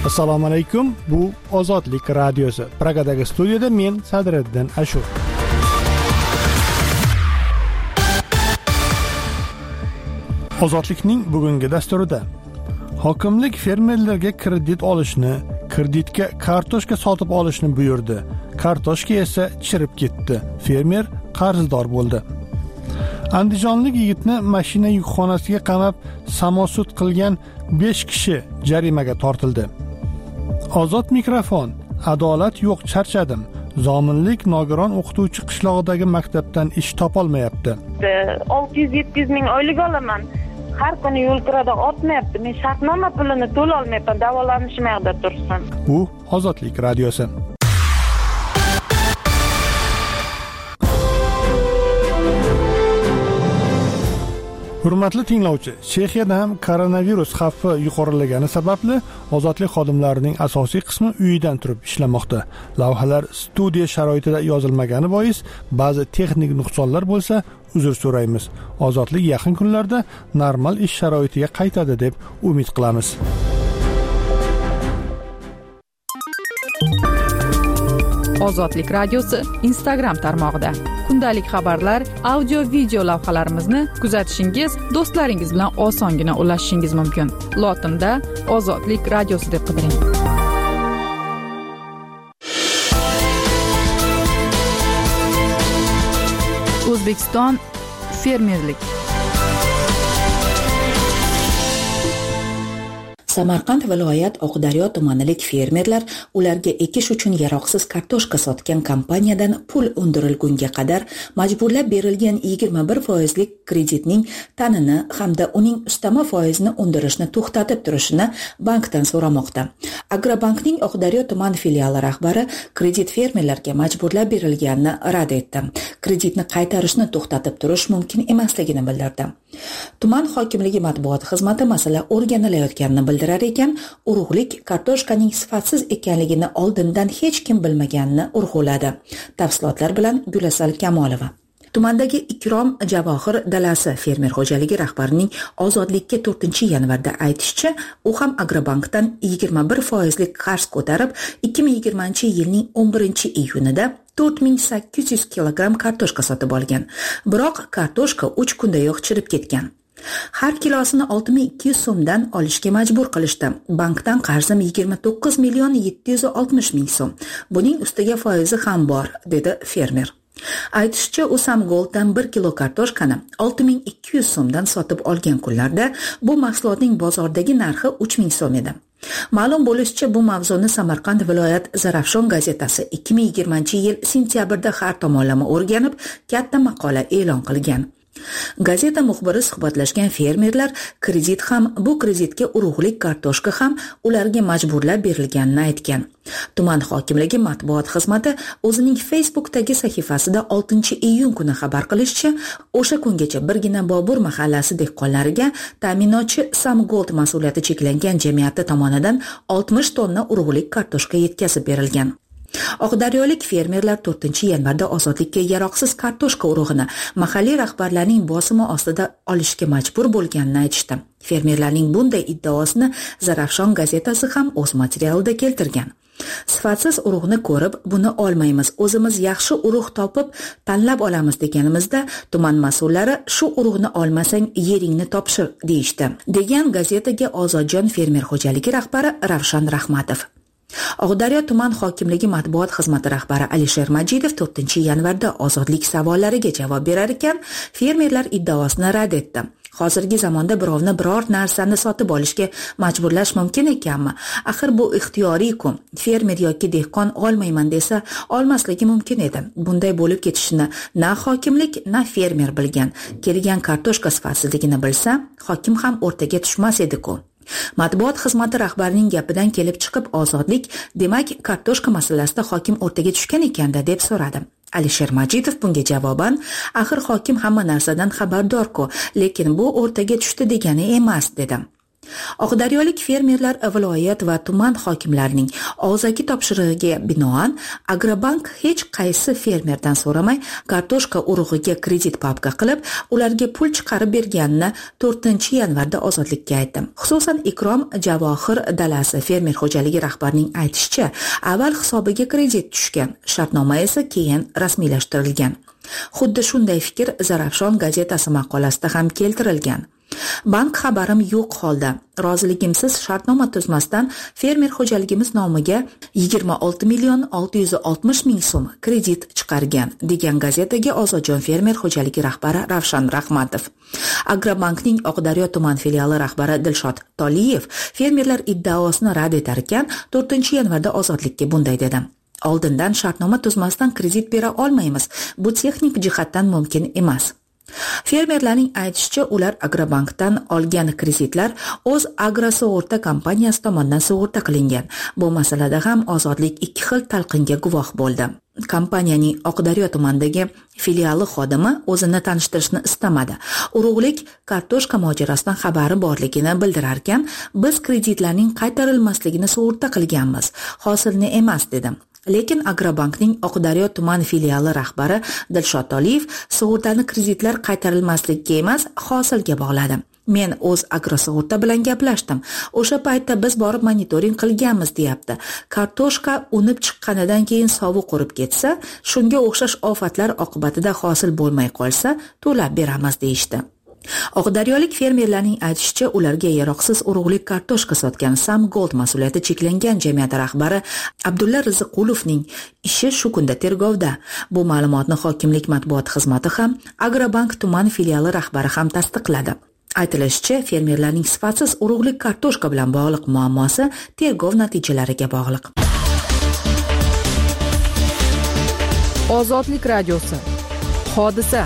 Assalomu alaykum. Bu Ozodlik radiosi. Pragadagi studiyada men Sadriddin Ashur. Ozodlikning bugungi dasturida hokimlik fermerlarga kredit olishni, kreditga kartoshka sotib olishni buyurdi. Kartoshka esa chirib ketdi. Fermer qarzdor bo'ldi. Andijonlik yigitni mashina yukxonasiga qamab samosud qilgan 5 kishi jarimaga tortildi. Ozod mikrofon. Adolat yo'q, charchadim. Zominlik nogiron o'qituvchi qishlog'idagi maktabdan ish topolmayapti. 600-700 ming oylik olaman. Har kuni yo'l kirada otmayapti. Men shartnoma pulini to'la olmayapman. Davolanishim yoqda tursin. Bu Ozodlik radiosi. Hurmatli tinglovchi, Chexiyada ham koronavirus xavfi yuqorilagani sababli ozodlik xodimlarining asosiy qismi uyidan turib ishlamoqda. Lavhalar studiya sharoitida yozilmagani bois ba'zi texnik nuqsonlar bo'lsa, uzr so'raymiz. Ozodlik yaqin kunlarda normal ish sharoitiga qaytadi deb umid qilamiz. Ozodlik radiosi Instagram tarmog'ida kundalik xabarlar, audio, video lavhalarimizni kuzatishingiz, do'stlaringiz bilan osongina ulashishingiz mumkin. Lotinda Ozodlik radiosi deb qidiring. O'zbekiston fermerlik. Samarqand viloyat Oqdaryo tumanilik fermerlar ularga ekish uchun yaroqsiz kartoshka sotgan kompaniyadan pul undirilgunga qadar majburlab berilgan 21% kreditning ta'nini hamda uning ustama foizini undirishni to'xtatib turishini bankdan so'ramoqda. Agrobankning Oqdaryo tuman filiali rahbari kredit fermerlarga majburlab berilganini rad etdi. Kreditni qaytarishni to'xtatib turish mumkin emasligini bildirdi. Tuman hokimligi matbuot xizmati masala o'rganilayotganini bildirar ekan, urug'lik kartoshkaning sifatsiz ekanligini oldindan hech kim bilmaganini urg'uladi. Tafsilotlar bilan Gulasal Kamolova. Tumandagi Ikrom Javohir dalasi fermer xo'jaligi rahbarining Ozodlikka 4-yanvarda aytishicha, u ham Agrobankdan 21% qarz ko'tarib, 2020-yilning 11-iyunida 4800 kilogramm kartoshka sotib olgan. Biroq kartoshka 3 kundayoq chirib ketgan. Har kilosini 6200 so'mdan olishga majbur qilishdi. Bankdan qarzim 29,760,000 so'm. Buning ustiga foizi ham bor, dedi fermer. Aytishicha, u Samgolddan 1 kilo kartoshkani 6200 so'mdan sotib olgan kunlarda bu mahsulotning bozordagi narxi 3000 so'm edi. Ma'lum bo'lishicha, bu mavzuni Samarqand viloyat Zarafshon gazetasi 2020-yil sentyabrda har tomonlama o'rganib, katta maqola e'lon qilgan. Gazeta muxbiri suhbatlashgan fermerlar kredit ham, bu kreditga urug'lik kartoshka ham ularga majburlab berilganini aytgan. Tuman hokimligi matbuot xizmati o'zining Facebookdagi sahifasida 6-iyun kuni xabar qilishicha, o'sha kungacha birgina Bobur mahallasi dehqonlariga ta'minotchi Samgold mas'uliyati cheklangan jamiyati tomonidan 60 tonna urug'lik kartoshka yetkazib berilgan. Oqdaryolik fermerlar 4-yanvarda Ozodlikka yaroqsiz kartoshka urug'ini mahalliy rahbarlarning bosimi ostida olishga majbur bo'lganini aytishdi. Fermerlarning bunday iddaosini Zarafshon gazetasi ham o'z materialida keltirgan. Sifatsiz urug'ni ko'rib, buni olmaymiz, o'zimiz yaxshi urug' topib tanlab olamiz deganimizda, tuman mas'ullari shu urug'ni olmasang yeringni topshir deyishdi, degan gazetaga Ozodjon fermer xo'jaligi rahbari Ravshan Rahmatov. Oqdaryo tuman hokimligi matbuot xizmati rahbari Alisher Majidov 4-yanvarda Ozodlik savollariga javob berar ekan, fermerlar iddaosini rad etdi. Hozirgi zamonda birovni biror narsani sotib olishga majburlash mumkin ekanmi? Axir bu ixtiyoriy-ku. Fermer yoki dehqon olmayman desa, olmasligi mumkin edi. Bunday bo'lib ketishini na hokimlik, na fermer bilgan. Kelgan kartoshka sifatsizligini bilsa, hokim ham o'rtaga tushmas edi-ku. Matbuot xizmati rahbarining gapidan kelib chiqib Ozodlik, demak, kartoshka masalasida hokim o'rtaga tushgan ekanda deb so'radi. Alisher Majidov bunga javoban, axir hokim hamma narsadan xabardor-ku, lekin bu o'rtaga tushdi degani emas, dedi. Oqdaryolik fermerlar viloyat va tuman hokimlarining og'zaki topshirig'iga binoan Agrobank hech qaysi fermerdan so'ramay kartoshka urug'iga kredit papka qilib, ularga pul chiqarib berganini 4-yanvarda Ozodlikka aytdi. Xususan Ikrom Javohir Dalasi fermer xo'jaligi rahbarining aytishicha, avval hisobiga kredit tushgan, shartnoma esa keyin rasmiylashtirilgan. Xuddi shunday fikr Zarafshon gazetasi maqolasida ham keltirilgan. Bank xabarim yo'q holda, roziligimsiz shartnoma tuzmasdan fermer xo'jaligimiz nomiga 26,660,000 so'm kredit chiqargan, degan gazetaga Ozodjon fermer xo'jaligi rahbari Ravshan Rahmatov. Agrobankning Oqdaryo tuman filiali rahbari Dilshod Toliyev fermerlar iddaosini rad etar ekan, 4-yanvarda Ozodlikka bunday dedi: Oldindan shartnoma tuzmasdan kredit bera olmaymiz. Bu texnik jihatdan mumkin emas. Fermerlarning aytishicha, ular Agrobankdan olgan kreditlar o'z agrosug'urta kompaniyasi tomonidan sug'urta qilingan. Bu masalada ham Ozodlik ikki xil talqinga guvoh bo'ldi. Kompaniyaning Oqdaryo tumanidagi filiali xodimi o'zini tanishtirishni istamadi. Urug'lik kartoshka mojarosidan xabari borligini bildirar ekan, biz kreditlarning qaytarilmasligini sug'urta qilganmiz, hosilni emas, dedi. Lekin Agrobankning Oqdaryo tuman filiali rahbari Dilshod Toliyev sug'urtani kreditlar qaytarilmasligiga emas, hosilga bog'ladi. Men o'z agrosug'urta bilan gaplashdim. O'sha paytda biz borib monitoring qilganmiz, deyapti. Kartoshka unib chiqqanidan keyin sovuq qurib ketsa, shunga o'xshash ofatlar oqibatida hosil bo'lmay qolsa, to'lab beramiz, deyishdi. Oqdaryolik fermerlarning aytishicha, ularga yaroqsiz urug'lik kartoshka sotgan Sam Gold mas'uliyati cheklangan jamiyati rahbari Abdulla Riziqulovning ishi shu kunda tergovda. Bu ma'lumotni hokimlik matbuot xizmati ham, Agrobank tuman filiali rahbari ham tasdiqladi. Aytilishicha, fermerlarning sifatsiz urug'lik kartoshka bilan bog'liq muammosi tergov natijalariga bog'liq. Ozodlik radiosi. Hodisa.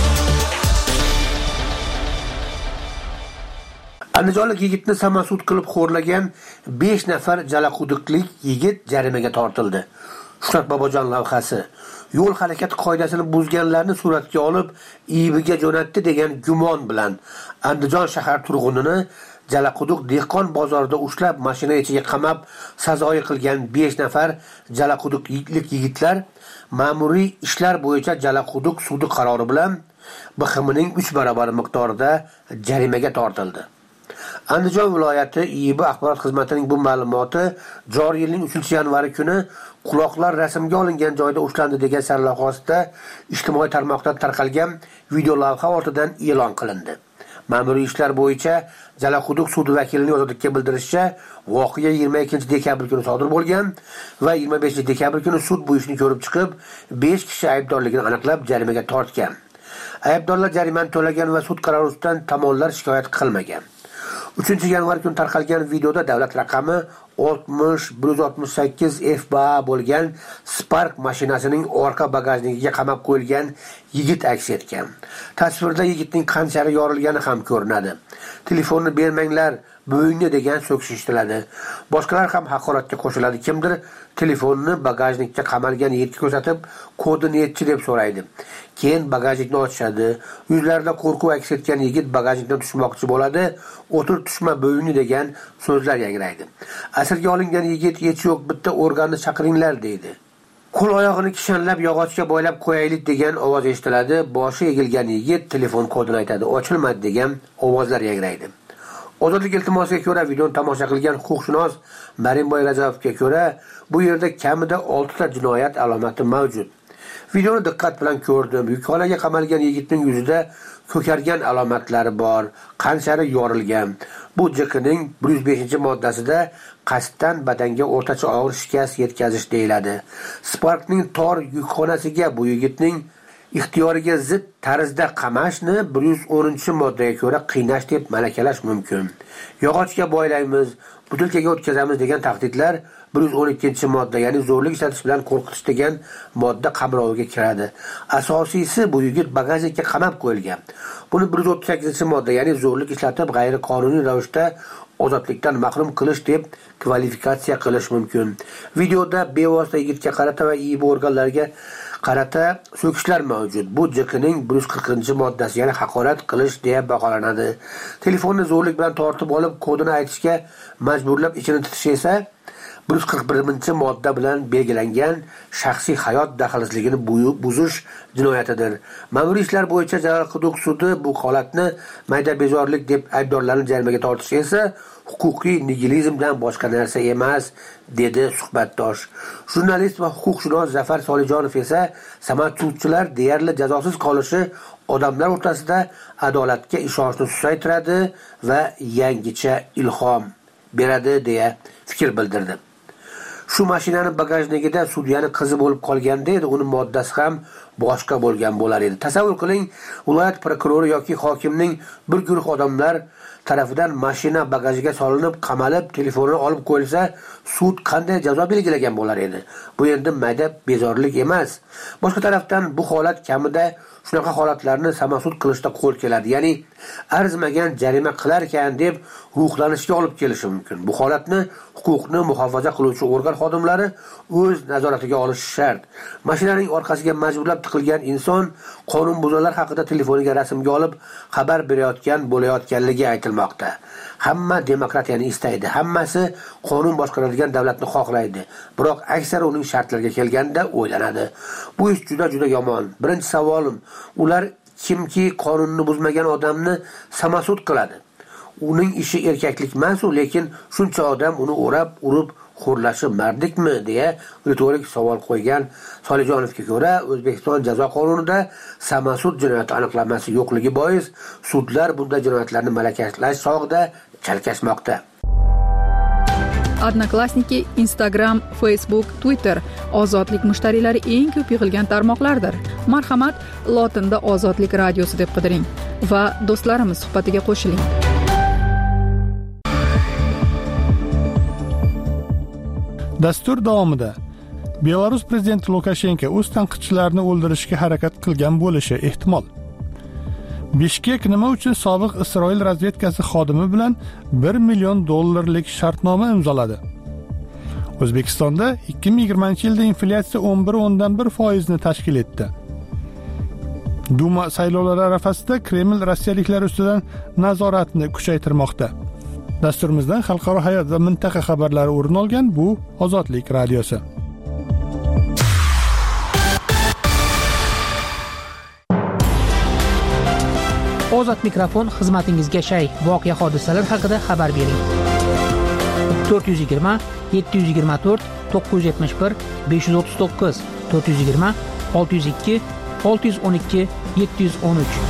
Andijonlik yigitni samasud qilib xo'rlagan 5 nafar jalaquduqlik yigit jarimaga tortildi. Shuhrat Bobojon lavhasi. Yo'l harakati qoidasini buzganlarni suratga olib, IIBga jo'natdi degan gumon bilan Andijon shahar turg'unini Jalaquduq dehqon bozorida ushlab, mashina ichiga qamab, sazoyi qilgan 5 nafar jalaquduqlik yigitlar ma'muriy ishlar bo'yicha Jalaquduq sudi qarori bilan BXMning 3 barobar miqdorida jarimaga tortildi. Andijon viloyati IIB axborot xizmatining bu ma'lumoti joriy yilning 3-yanvari kuni quloqlar rasmga olingan joyda ushlandi degan sarlavhasida ijtimoiy tarmoqda tarqalgan video lavha ortidan e'lon qilindi. Ma'muriy ishlar bo'yicha Jalaquduq sudi vakilining Ozodlikka bildirishicha, voqea 22-dekabr kuni sodir bo'lgan va 25-dekabr kuni sud bu ishni ko'rib chiqib, 5 kishi aybdorligini aniqlab jarimaga tortgan. Aybdorlar jarimani to'lagan va sud qarori ustidan tomonlar shikoyat qilmagan. 3-yanvar kuni tarqalgan videoda davlat raqami 60-168 FBA bo'lgan Spark mashinasining orqa bagajnikiga qamab qo'yilgan yigit aks etgan. Tasvirda yigitning qanchari yorilgani ham ko'rinadi. Telefonni bermanglar, bo'yinni degan so'kish eshitiladi. Boshqalar ham haqoratga qo'shiladi. Kimdir telefonni bagajnikka qamalgan yigitga ko'rsatib, kodini yetchi deb so'raydi. Keyin bagajnikni ochadi. Yuzlarida qo'rquv aks etgan yigit bagajnikdan tushmoqchi bo'ladi. O'tir tushma bo'yinni degan so'zlar yangraydi. Asirga olingan yigit hech yo'q, bitta organni chaqiringlar deydi. Qo'l oyog'ini kishanlab yog'ochga bo'ylab qo'yaylik degan ovoz eshitiladi. Boshi egilgan yigit telefon kodini aytadi. Ochilmadi degan ovozlar yangraydi. Ozodlik iltimosiga ko'ra videoni tomosha qilgan huquqshunos Marinboy Rajabovga ko'ra, bu yerda kamida 6 ta jinoyat alomati mavjud. Videoni diqqat bilan ko'rdim. Yukxonaga qamalgan yigitning yuzida ko'kargan alomatlari bor, qanchari yorilgan. Bu JQning 105-moddasida qasddan badanga o'rtacha og'ir shikast yetkazish deyiladi. Sparkning tor yukxonasiga bu yigitning ixtiyoriga zid tarzda qamashni 110-moddaga ko'ra qiynash deb malakalash mumkin. Yog'ochga bo'ylaymiz, butilkaga o'tkazamiz degan tahdidlar 112-modda, ya'ni zo'rlik ishlatish bilan qo'rqitish degan modda qamroviga kiradi. Asosiysi, bu yigit bagajnikka qamab qo'yilgan. Buni 138-modda, ya'ni zo'rlik ishlatib g'ayriqonuniy ravishda ozodlikdan mahrum qilish deb kvalifikatsiya qilish mumkin. Videoda bevosita yigitga qarata va IIB organlariga qarata so'kishlar mavjud. Bu JKning 140-moddasi, ya'ni haqorat qilish deya baholanadi. Telefonni zo'rlik bilan tortib olib, kodini aytishga majburlab ichini titish esa 141-modda bilan belgilangan shaxsiy hayot daxlsizligini buzish jinoyatidir. Ma'muriy ishlar bo'yicha Jalol Quduq sudi bu holatni mayda bezorlik deb aybdorlarni jarimaga tortishi esa huquqiy nigilizmdan boshqa narsa emas, dedi suhbatdosh. Jurnalist va huquqshunos Zafar Solijonov esa samoatchilar deyarli jazosiz qolishi odamlar o'rtasida adolatga ishonchni susaytiradi va yangicha ilhom beradi deya fikr bildirdi. Shu mashinaning bagajligida sudyaning qizi bo'lib qolganda edi, uni moddasi ham boshqa bo'lgan bo'lar edi. Tasavvur qiling, viloyat prokurori yoki hokimning bir guruh odamlar tarafidan mashina bagajiga solinib, qamalib, telefonini olib qo'yilsa, sud qanday jazo belgilagan bo'lar edi? Bu endi mayda bezorlik emas. Boshqa tarafdan bu holat kamida shunaqa holatlarni samosud qilishda qo'l keladi. Ya'ni arzimagan jarima qilar ekan deb ruhlanishga olib kelishi mumkin. Bu holatni huquqni muhofaza qiluvchi organ xodimlari o'z nazoratiga olishi shart. Mashinaning orqasiga majburlab tiqilgan inson qonunbuzarlar haqida telefoniga rasmga olib xabar berayotgan bo'layotganligi aytilmoqda. Hamma demokratiyani istaydi, hammasi qonun boshqaradigan davlatni xohlaydi. Biroq aksar uning shartlariga kelganda o'ylanadi. Bu ish juda yomon. Birinchi savolim, ular kimki qonunni buzmagan odamni samosud qiladi? Uning ishi erkaklik emas, lekin shuncha odam uni o'rab, urib xo'rlashi mardlikmi deya ritorik savol qo'ygan Solijonovga ko'ra, O'zbekiston jazo qonunida samosud jinoyati aniqlanmasi yo'qligi bois sudlar bunday jinoyatlarni malakalash sog'ida chalkashmoqda. Odnoklassniki, Instagram, Facebook, Twitter ozodlik mushtariylari eng ko'p yig'ilgan tarmoqlardir. Marhamat, lotinda Ozodlik radiosi deb qidiring va do'stlarimiz suhbatiga qo'shiling. Dastur davomida Belarus prezidenti Lukashenko o'z tanqidchilarini o'ldirishga harakat qilgan bo'lishi ehtimol. Bishkek nima uchun sobiq Isroil razvedkasi xodimi bilan $1 million shartnoma imzoladi? O'zbekistonda 2020-yilda inflyatsiya 11.1% ni tashkil etdi. Duma saylovlari arafasida Kreml rossiyaliklar ustidan nazoratni kuchaytirmoqda. Dasturimizdan xalqaro hayot va mintaqa xabarlari o'rin olgan bu Ozodlik radiosi. Ozod mikrofon xizmatingizga shay. Voqea hodisalar haqida xabar bering. 420 724 971 539 420 602 612 713.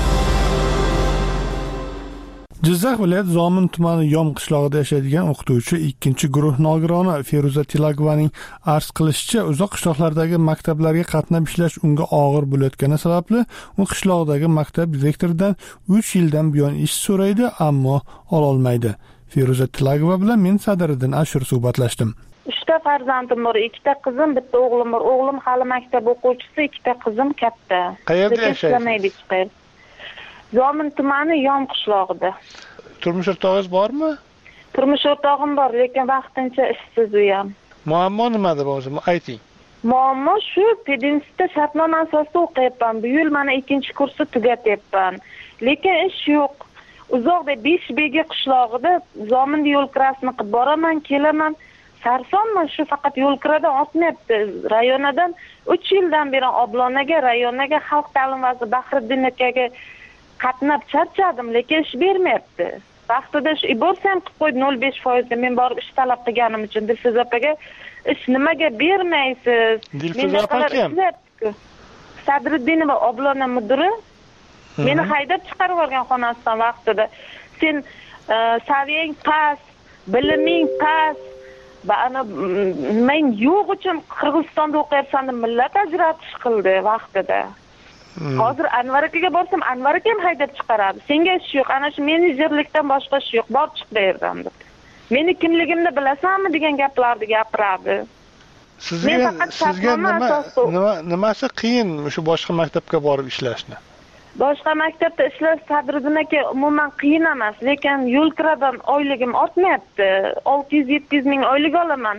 Jizzax viloyati Zomin tumani Yom qishlog'ida yashaydigan o'qituvchi 2-guruh nogironi Feruza Tilagovaning arz qilishicha, uzoq qishloqlardagi maktablarga qatnab ishlash unga og'ir bo'layotgani sababli u qishloqdagi maktab direktoridan 3 yildan buyon ish so'raydi, ammo ololmaydi. Feruza Tilagova bilan men Sadiriddin Ashur suhbatlashdim. 3 farzandim bor, 2 qizim, 1 o'g'lim bor. O'g'lim hali maktab o'quvchisi, 2 qizim katta. Qayerda yashaysiz? Zomin tumani Yom qishlog'ida. Turmush o'rtog'ingiz bormi? Turmush o'rtog'im bor, lekin vaqtincha ishsiz u ham. Muammo nimada o'zi? Ayting. Muammo shu, pedagogika shartnoma asosida o'qiyapman. Bu yil mana 2-kursni tugatyapman. Lekin ish yo'q. Uzoqda 5begi qishlog'ida Zominda yo'l kirasini qilib boraman, kelaman. Sarsonman, shu faqat yo'l kiradan o'tmayapti. Rayonadan 3 yildan beri Oblonaga, rayonaga, xalq ta'lim vaziri Bahriddin akaga qatnab charchadim, lekin ish bermayapti. Vaqtida ish borsam qilib qo'ydi 0.5%. Men borib ish talab qilganim uchun Dilso'z opaga ish nimaga bermaysiz? Dilso'z opa kim? Sadriddinova Oblona mudiri meni haydab chiqarib yuborgan xonasidan vaqtida. Sen saviyang past, biliming past, va ana men yo'q uchun Qirg'izistonda o'qiyapsan deb millat ajratish qildi vaqtida. Hozir Anvar akaga borsam, Anvar akam haydab chiqaradi. Senga ish yo'q, ana shu menejerlikdan boshqa ish yo'q, bor chiq bu yerdan deb. Meni kimligimni bilasanmi degan gaplarni gapiradi. Sizga nimasi qiyin shu boshqa maktabga borib ishlashni? Boshqa maktabda ishlash Sadriddin aka umuman qiyin emas, lekin yo'l kiradan oyligim ortmayapti. 600-700 ming oylik olaman.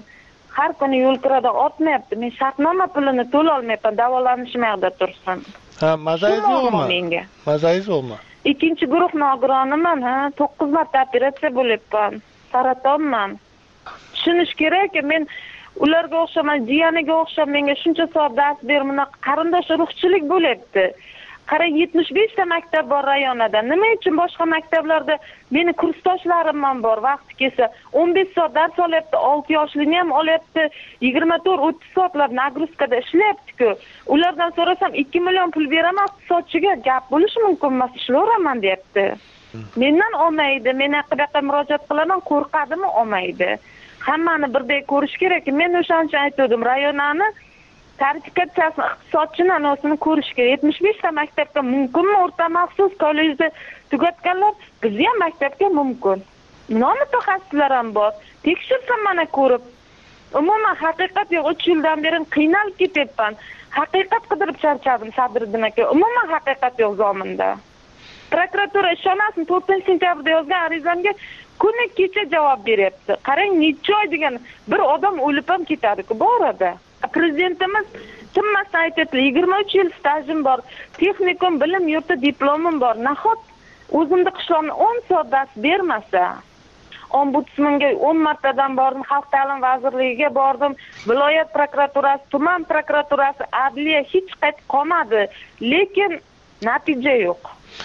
har kuni yo'lkirada otmayapti. Men shartnoma pulini to'la olmayapman, davolanishim yoqda tursin. Ha, mazangiz yo'qmi? Mazangiz yo'qmi? Ikkinchi guruh nogironiman, 9 marta operatsiya bo'lyapman. Saratonman. Tushunish kerakki, men ularga o'xshaman, jiyaniga o'xshab menga shuncha soat dars bermina qarindosh urug'chilik bo'lyapti. Qara 75 ta maktab bor rayonida. Nima uchun boshqa maktablarda meni kursdoshlarim ham bor, vaqti kelsa 15 soat dars olyapti, 6 yoshligini ham olyapti, 24-30 soatlar nagruzkada ishlayapti-ku. Ulardan so'rasam 2 million pul beraman iqtisodchiga, gap bo'lishi mumkin emas, ishlayveraman deyapti. Mendan olmaydi, men haqida murojaat qilaman, qo'rqadimi olmaydi. Hammani birdek ko'rish kerak. Men o'shancha aytdim, rayonani tarifikatsiyasini, iqtisodchini anosini ko'rish kerak. 75 ta maktabga mumkinmi? O'rta maxsus kollejda tugatganlar bizga ham maktabga mumkin. Mutaxassislar ham bor. Tekshirsam mana ko'rib. Umuman haqiqat yo'q. 3 yildan beri qiynalib ketyapman. Haqiqat qidirib charchadim Sadriddin aka. Umuman haqiqat yo'q zominda. Prokuratura ishonasizmi, 4-sentyabrda yozgan arizamga kuni kecha javob beryapti. Qarang, necha oy degan bir odam o'lib ham ketadi-ku bu orada. Prezidentimiz kimmasdan aytadi, 23 yil stajim bor, texnikum bilim yurti diplomim bor. Nahot o'zimda qishloqni 10 soat dars bermasa, ombudsmanga 10 martadan bordim, xalq ta'lim vazirligiga bordim, viloyat prokuraturasi, tuman prokuraturasi, adliya hech qaytib qolmadi, lekin natija yo'q.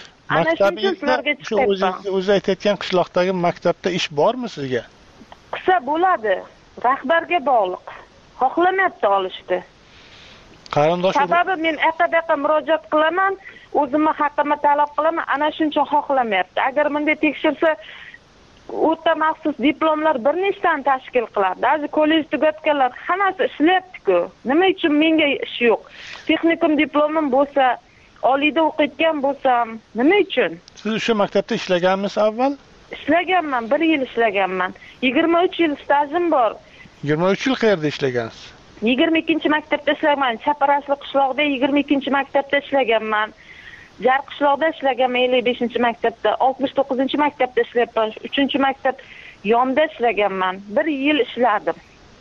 Shu o'zi aytayotgan qishloqdagi maktabda ish bormi sizga? Qisa bo'ladi, rahbarga bog'liq. Xohlamayapti olishdi. Sababi men aqabaqa murojaat qilaman, o'zimni haqqimni talab qilaman, ana shuncha xohlamayapti. Agar bunday tekshirsa, o'rta maxsus diplomlar bir nechtani tashkil qiladi. Hozir kollej tugatganlar hammasi ishlayapti-ku. Nima uchun menga ish yo'q? Texnikum diplomim bo'lsa, oliyda o'qiyotgan bo'lsam, nima uchun? Siz o'sha maktabda ishlaganmisiz avval? Ishlaganman, 1 yil ishlaganman. 23 yil stajim bor. 23 yil qayerda ishlagansiz? 22-maktabda ishlaganman. Chaparashli qishloqda 22-maktabda ishlaganman. Jar qishloqda ishlaganman 55-maktabda, 69-maktabda ishlayapman. 3-maktab yonda ishlaganman. 1 yil ishladim.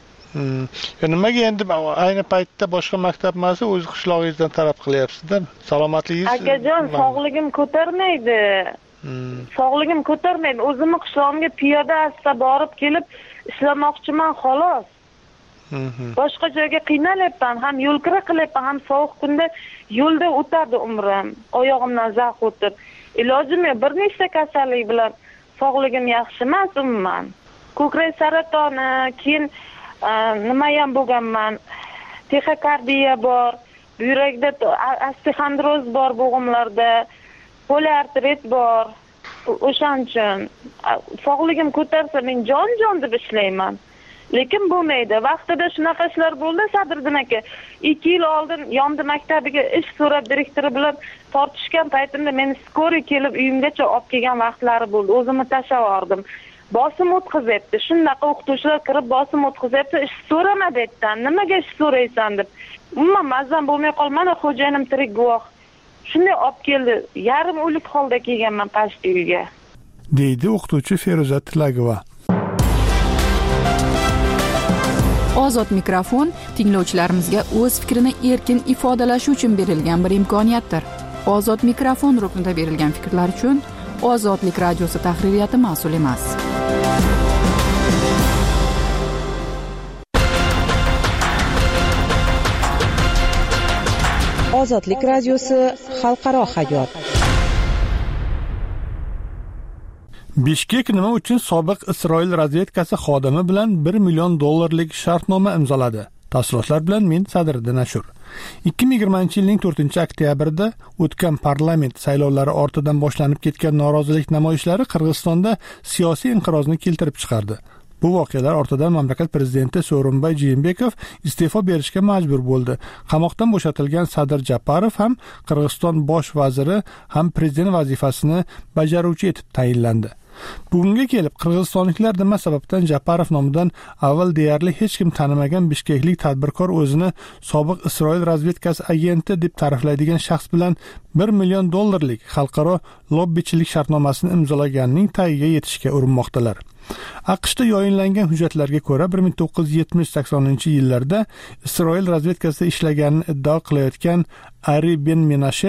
Nimaga endi ayni paytda boshqa maktab emas, o'z qishlog'ingizdan talab qilyapsiz-da? Salomatligingiz? Akajon, sog'ligim ko'tarmaydi. Sog'ligim ko'tarmaydi. O'zimni qishlog'imga piyoda asta borib kelib ishlamoqchiman xolos. Boshqa joyga qiynalyapman, ham yo'lkira qilyapman, ham sovuq kunda yo'lda o'tadi umrim. Oyog'imdan zax o'tib. Ilojim yo'q, bir nechta kasallik bilan sog'ligim yaxshi emas umuman. Ko'krak saratoni, keyin nima ham bo'lganman, texokardiya bor, buyrakda osteoxondroz bor bo'g'imlarda, poliartrit bor. O'shaning uchun sog'ligim ko'tarsa men jon deb ishlayman. Lekin bo'lmaydi. Vaqtida shunaqa ishlar bo'ldi, Sadriddin aka. 2 yil oldin Yondi maktabiga ish so'rab direktori bilan tortishgan paytimda meni skori kelib uyimgacha olib kelgan vaqtlari bo'ldi. O'zimni tashlab yubordim. Bosim o'tkazibdi. Shunaqa o'qituvchilar kirib bosim o'tkazibdi. Ish so'rama deydan. Nimaga ish so'raysan deb. Umuman mazam bo'lmay qolmadi, xo'jayinim tirik guvoh. Shunday olib keldi. Yarim o'lik holda kelganman pashti uyga. Deydi o'qituvchi Feruza Tilagova. Ozod mikrofon tinglovchilarimizga o'z fikrini erkin ifodalashi uchun berilgan bir imkoniyatdir. Ozod mikrofon ruknida berilgan fikrlar uchun Ozodlik radiosi tahririyati mas'ul emas. Ozodlik radiosi xalqaro hayot. Bishkek nima uchun sobiq Isroil razvedkasi xodimi bilan $1 million shartnoma imzoladi? Tafsilotlar bilan men Sadriddin Ashur. 2020-yilning 4-oktyabrida o'tgan parlament saylovlari ortidan boshlanib ketgan norozilik namoyishlari Qirg'izistonda siyosiy inqirozni keltirib chiqardi. Bu voqealar ortidan mamlakat prezidenti So'ronbay Jeenbekov iste'fo berishga majbur bo'ldi. Qamoqdan bo'shatilgan Sadir Japarov ham Qirg'iziston bosh vaziri ham prezident vazifasini bajaruvchi etib tayinlandi. Bugunga kelib qirg'izistonliklar nima sababdan Japarov nomidan avval deyarli hech kim tanimagan bishkeklik tadbirkor o'zini sobiq Isroil razvedkasi agenti deb ta'riflaydigan shaxs bilan $1 million xalqaro lobbichilik shartnomasini imzolaganining tagiga yetishga urinmoqdalar. AQShda yoyinlangan hujjatlarga ko'ra 1970-80 yillarda Isroil razvedkasida ishlaganini iddao qilayotgan Ari Ben-Menashe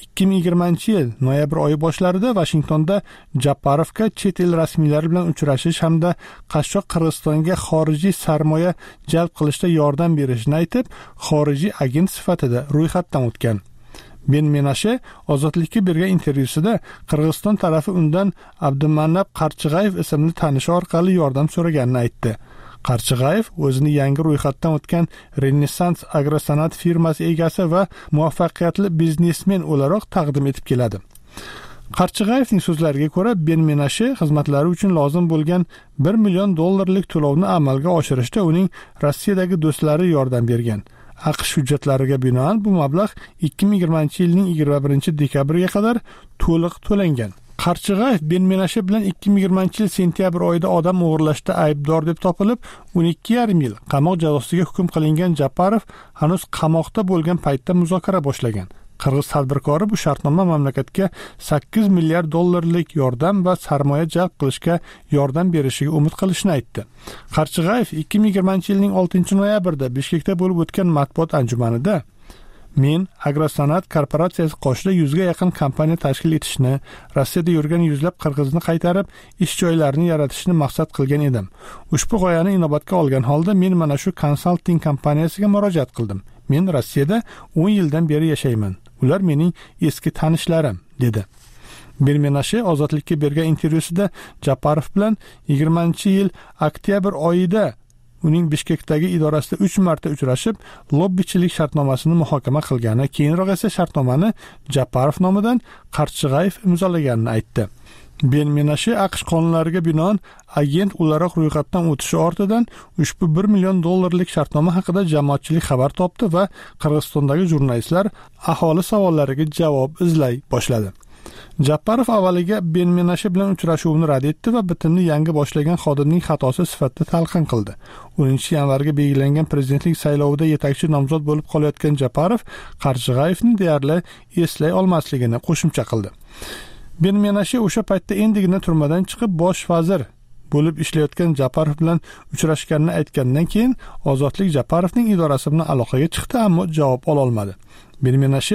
2020-yil noyabr oyi boshlarida Washingtonda Japarovga chet el rasmiylari bilan uchrashish hamda qashshoq Qirg'izistonga xorijiy sarmoya jalb qilishda yordam berishini aytib, xorijiy agent sifatida ro'yxatdan o'tgan. Ben-Menashe ozodlikka bergan intervyusida Qirg'iziston tarafi undan Abdumannab Qarchig'ayev ismli tanishi orqali yordam so'raganini aytdi. Qarchig'ayev o'zini yangi ro'yxatdan o'tgan Renessans agrosanat firmasi egasi va muvaffaqiyatli biznesmen o'laroq taqdim etib keladi. Qarchig'ayevning so'zlariga ko'ra, Ben-Menashe xizmatlari uchun lozim bo'lgan $1 million to'lovni amalga oshirishda uning Rossiyadagi do'stlari yordam bergan. AQSh hujjatlariga binoan bu mablag' 2020-yilning 21-dekabriga qadar to'liq to'langan. Qarchig'ayev Ben-Menashe bilan 2020-yil sentyabr oyida odam o'g'irlashda aybdor deb topilib, 12,5 yil qamoq jazosiga hukm qilingan Japarov hanuz qamoqda bo'lgan paytda muzokara boshlagan. Qirg'iz tadbirkori bu shartnoma mamlakatga $8 milliard yordam va sarmoya jalb qilishga yordam berishiga umid qilishini aytdi. Qarchig'ayev 2020-yilning 6-noyabrida Bishkekda bo'lib o'tgan matbuot anjumanida men agrosanat korporatsiyasi qoshida 100 ga yaqin kompaniya tashkil etishni, Rossiyada yurgan yuzlab qirg'izni qaytarib, ish joylarini yaratishni maqsad qilgan edim. Ushbu g'oyani inobatga olgan holda men mana shu konsalting kompaniyasiga murojaat qildim. Men Rossiyada 10 yildan beri yashayman. Ular mening eski tanishlarim, dedi. Ben-Menashe ozodlikka bergan intervyusida Japarov bilan 20-yil oktyabr oyida uning Bishkekdagi idorasida 3 marta uchrashib, lobbichilik shartnomasini muhokama qilgani, keyinroq esa shartnomani Japarov nomidan Qarchig'ayev imzolaganini aytdi. Ben-Menashe AQSh qonunlariga binoan agent o'laroq ro'yxatdan o'tishi ortidan ushbu $1 million shartnoma haqida jamoatchilik xabar topdi va Qirg'izistondagi jurnalistlar aholi savollariga javob izlay boshladi. Japarov avvaliga Ben-Menashe bilan uchrashuvni rad etdi va bitimni yangi boshlagan xodimning xatosi sifatida talqin qildi. 10-yanvarga belgilangan prezidentlik saylovida yetakchi nomzod bo'lib qolayotgan Japarov Qarchig'ayevni deyarli eslay olmasligini qo'shimcha qildi. Ben-Menashe o'sha paytda endigina turmadan chiqib bosh vazir bo'lib ishlayotgan Japarov bilan uchrashganini aytgandan keyin ozodlik Japarovning idorasi bilan aloqaga chiqdi, ammo javob ola olmadi. Ben-Menashe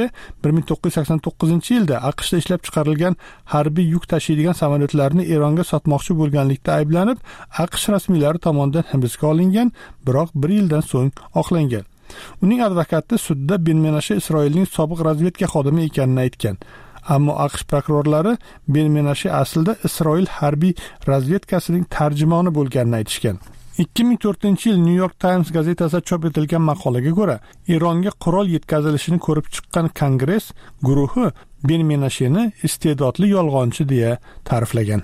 1989-yilda AQShda ishlab chiqarilgan harbiy yuk tashiydigan samolyotlarni Eronga sotmoqchi bo'lganlikda ayblanib, AQSh rasmiylari tomonidan hibsga olingan, biroq 1 yildan so'ng oqlangan. Uning advokati sudda Ben-Menashe Isroilning sobiq razvedka xodimi ekanini aytgan. Ammo AQSh prokurorlari Ben-Menashe aslida Isroil harbiy razvedkasining tarjimoni bo'lganini aytishgan. 2004-yil New York Times gazetasida chop etilgan maqolaga ko'ra, Eronga qurol yetkazilishini ko'rib chiqqan Kongress guruhi Ben-Menasheni iste'dodli yolg'onchi deya ta'riflagan.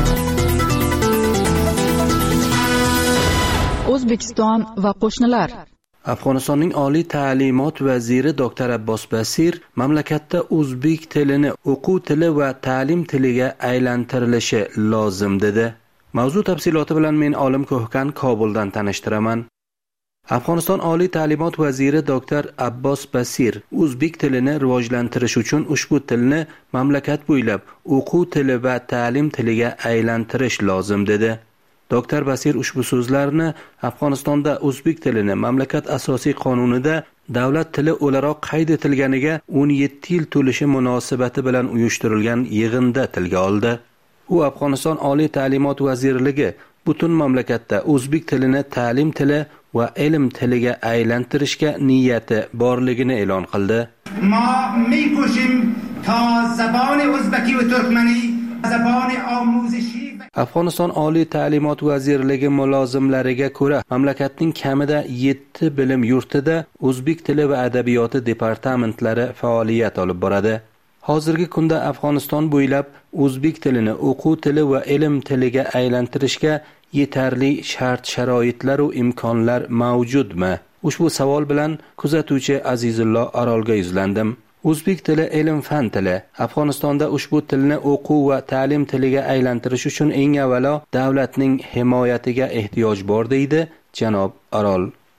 O'zbekiston va qo'shnilar. Afg'onistonning oliy ta'limot vaziri Dr. Abbos Basir mamlakatda o'zbek tilini o'quv tili va ta'lim tiliga aylantirilishi lozim dedi. Mavzu tafsiloti bilan men Olim Ko'hkan Kobuldan tanishtiraman. Afg'oniston oliy ta'limot vaziri Dr. Abbos Basir o'zbek tilini rivojlantirish uchun ushbu tilni mamlakat bo'ylab o'quv tili va ta'lim tiliga aylantirish lozim dedi. Dr. Basir ushbu so'zlarni Afg'onistonda o'zbek tilini mamlakat asosiy qonunida davlat tili o'laroq qayd etilganiga 17 yil to'lishi munosabati bilan uyushtirilgan yig'inda tilga oldi. U Afg'oniston oliy ta'limot vazirligi butun mamlakatda o'zbek tilini ta'lim tili va ilm tiliga aylantirishga niyati borligini e'lon qildi. Ma mikoshim ta zaboni o'zbeki va turkmani zaboni omuzishi. Afg'oniston oliy ta'limot vazirligi mulozimlariga ko'ra, mamlakatning kamida 7 bilim yurtida o'zbek tili va adabiyoti departamentlari faoliyat olib boradi. Hozirgi kunda Afg'oniston bo'ylab o'zbek tilini o'quv tili va ilm tiliga aylantirishga yetarli shart-sharoitlar va imkonlar mavjudmi? Ushbu savol bilan kuzatuvchi Azizullo Arolga yuzlandim. O'zbek tili ilm-fan tili. Afg'onistonda ushbu tilni o'quv va ta'lim tiliga aylantirish uchun eng avvalo davlatning himoyatiga ehtiyoj bor deydi janob Arol.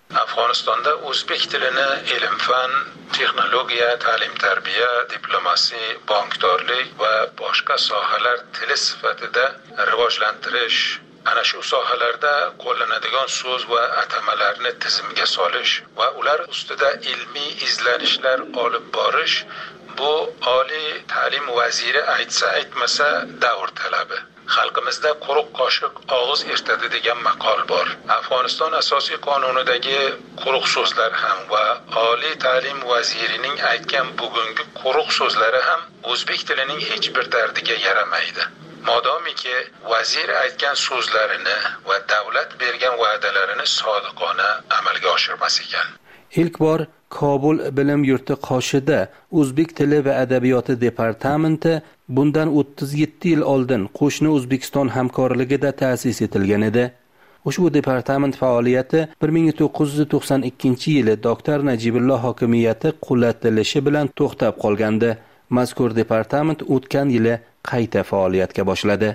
Afg'onistonda o'zbek tilini ilm-fan, texnologiya, ta'lim-tarbiya, diplomasiya, bankdorlik va boshqa sohalar tili sifatida rivojlantirish, ana shu sohalarda qo'llanadigan so'z va atamalarni tizimga solish va ular ustida ilmiy izlanishlar olib borish bu oliy ta'lim vaziri aytsa aytmasa davr talabi. Xalqimizda quruq qoshiq og'iz ertadi degan maqol bor. Afg'oniston asosiy qonunidagi quruq so'zlar ham va oliy ta'lim vazirining aytgan bugungi quruq so'zlari ham o'zbek tilining hech bir dardiga yaramaydi. Modomiki vazir aytgan so'zlarini va davlat bergan va'dalarini sodiqona amalga oshirmas ekan. İlk bor Kobul bilim yurti qoshida O'zbek tili va adabiyoti departamenti bundan 37 yil oldin qo'shni O'zbekiston hamkorligida ta'sis etilgan edi. Ushbu departament faoliyati 1992-yili Dr. Najibulloh hokimiyati qulatilishi bilan to'xtab qolgandi. Mazkur departament o'tgan yili qayta faoliyatga boshladi.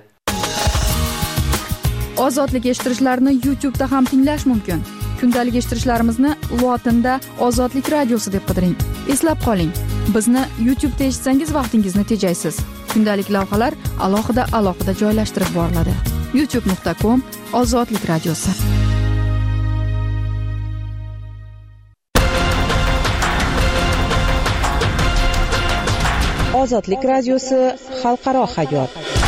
Ozodlik eshittirishlarni YouTube da ham tinglash mumkin. Kundalik eshittirishlarimizni lotinda Ozodlik radiosi deb qidiring. Eslab qoling, bizni YouTube da eshitsangiz vaqtingizni tejaysiz. Kundalik lavhalar alohida joylashtirib boriladi. youtube.com/Ozodlik radiosi. Ozodlik radiosi xalqaro hayot.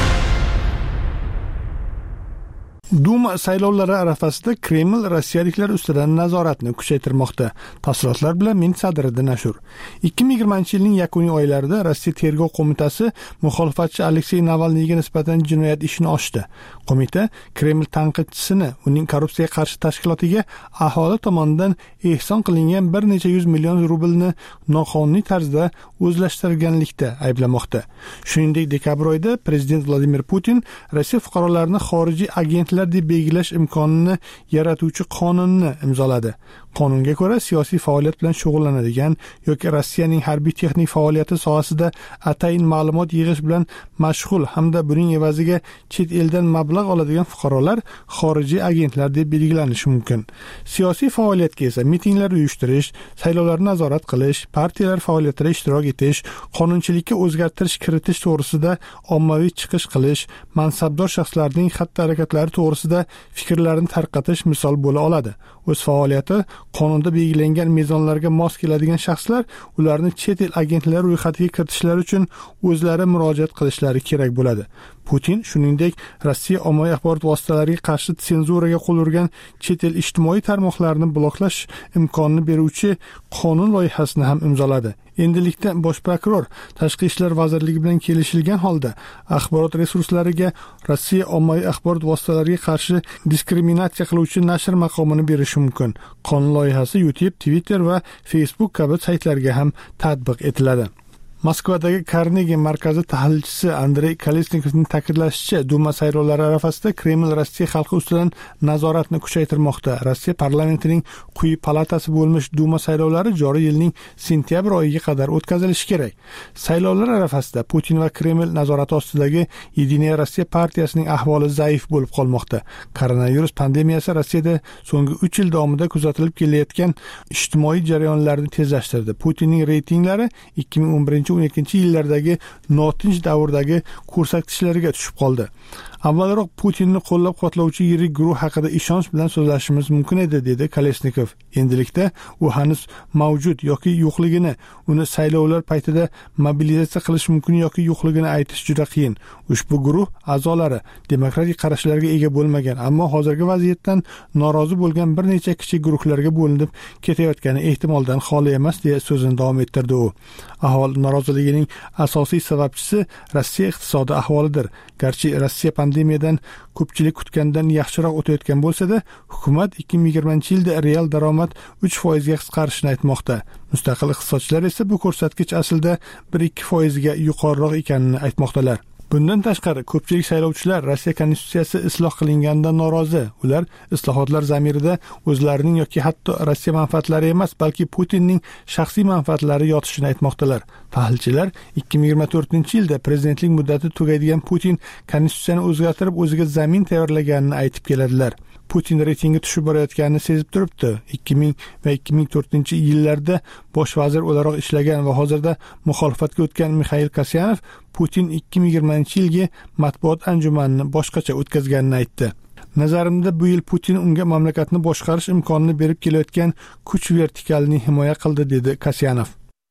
Duma saylovlari arafasida Kreml rossiyaliklar ustidan nazoratni kuchaytirmoqda. Tafsilotlar bilan men Sadriddin Nashur. 2020-yilning yakuniy oylarida Rossiya tergov qo'mitasi muxolifatchi Aleksey Navalniyga nisbatan jinoyat ishini ochdi. Qo'mita Kreml tanqidchisini uning korrupsiyaga qarshi tashkilotiga aholi tomonidan ehson qilingan 100 million rublni noqonuniy tarzda o'zlashtirganlikda ayblamoqda. Shuningdek, dekabr oyida prezident Vladimir Putin Rossiya fuqarolarini xorijiy agentlar deb belgilash imkonini yaratuvchi qonunni imzoladi. Qonunga ko'ra siyosiy faoliyat bilan shug'ullanadigan yoki Rossiyaning harbiy texnik faoliyati sohasida atayin ma'lumot yig'ish bilan mashg'ul hamda buning evaziga chet eldan mablag' oladigan fuqarolar xorijiy agentlar deb belgilanishi mumkin. Siyosiy faoliyatga esa mitinglar uyushtirish, saylovlarni nazorat qilish, partiyalar faoliyatida ishtirok etish, qonunchilikka o'zgartirish kiritish to'g'risida ommaviy chiqish qilish, mansabdor shaxslarning xatti-harakatlari to'g'risida fikrlarini tarqatish misol bo'la oladi. O'z faoliyati qonunda belgilangan mezonlarga mos keladigan shaxslar ularni chet el agentlari ro'yxatiga kiritishlari uchun o'zlari murojaat qilishlari kerak bo'ladi. Putin shuningdek Rossiya ommaviy axborot vositalariga qarshi senzuraga qo'l urgan chet el ijtimoiy tarmoqlarini bloklash imkonini beruvchi qonun loyihasini ham imzoladi. Endilikda bosh prokuror Tashqi ishlar vazirligi bilan kelishilgan holda axborot resurslariga Rossiya ommaviy axborot vositalariga qarshi diskriminatsiya qiluvchi nashr maqomini berishi mumkin. Qonun loyihasi YouTube, Twitter va Facebook kabi saytlarga ham tatbiq etiladi. Moskvadagi Carnegie markazi tahlilchisi Andrey Kolesnikovning ta'kidlashicha, Duma saylovlari arafasida Kreml Rossiya xalqi ustidan nazoratni kuchaytirmoqda. Rossiya parlamentining quyi palatasi bo'lmish Duma saylovlari joriy yilning sentyabr oyiga qadar o'tkazilishi kerak. Saylovlar arafasida Putin va Kreml nazorati ostidagi Yediniya Rossiya partiyasining ahvoli zaif bo'lib qolmoqda. Koronavirus pandemiyasi Rossiyada so'nggi 3 yil davomida kuzatilib kelayotgan ijtimoiy jarayonlarni tezlashtirdi. Putinning reytinglari 2011-12 yillardagi notinch davrdagi ko'rsatkichlariga tushib qoldi. Avvalroq Putinni qo'llab-quvvatlovchi yirik guruh haqida ishonch bilan so'zlashimiz mumkin edi, dedi Kolesnikov. Endilikda u hanuz mavjud yoki yo'qligini, uni saylovlar paytida mobilizatsiya qilish mumkin yoki yo'qligini aytish juda qiyin. Ushbu guruh a'zolari demokratik qarashlarga ega bo'lmagan, ammo hozirgi vaziyatdan norozi bo'lgan bir necha kichik guruhlarga bo'linib ketayotgani ehtimoldan xoli emas, deya so'zini davom ettirdi u. Aholi noroziligining asosiy sababchisi Rossiya iqtisodiy ahvolidir. Garchi Rossiya pandemiyadan ko'pchilik kutgandan yaxshiroq o'tayotgan bo'lsa-da, hukumat 2020-yilda real daromad 3% ga qisqarishini aytmoqda. Mustaqil iqtisodchilar esa bu ko'rsatkich aslida 1-2% ga yuqoriroq ekanini aytmoqdalar. Bundan tashqari, ko'pchilik saylovchilar Rossiya konstitutsiyasi isloh qilinganidan norozi. Ular islohotlar zamirida o'zlarining yoki hatto Rossiya manfaatlari emas, balki Putinning shaxsiy manfaatlari yotishini aytmoqdalar. Tahlilchilar 2024-yilda prezidentlik muddati tugaydigan Putin konstitutsiyani o'zgartirib, o'ziga zamin tayyorlaganini aytib keladilar. Putin reytingi tushib borayotganini sezib turibdi. 2000 va 2004-yillarda bosh vazir o'laroq ishlagan va hozirda muxolifatga o'tgan Mikhail Kasyanov Putin 2020-yilgi matbuot anjumanini boshqacha o'tkazganini aytdi. Nazarimda bu yil Putin unga mamlakatni boshqarish imkonini berib kelayotgan kuch vertikalini himoya qildi, dedi Kasyanov.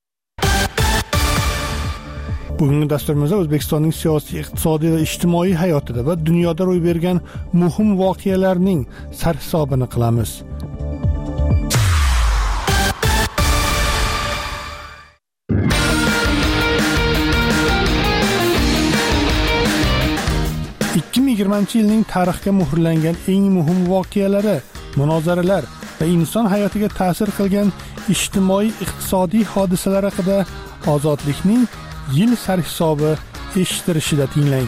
Bugungi dasturimizda O'zbekistonning siyosiy, iqtisodiy va ijtimoiy hayotida va dunyoda ro'y bergan muhim voqealarning sarhisobini qilamiz. yilning tarixga muhrlangan eng muhim voqealari, munozaralar va inson hayotiga ta'sir qilgan ijtimoiy iqtisodiy hodisalar haqida Ozodlikning yil sarhisobi eshittirishida tinglang.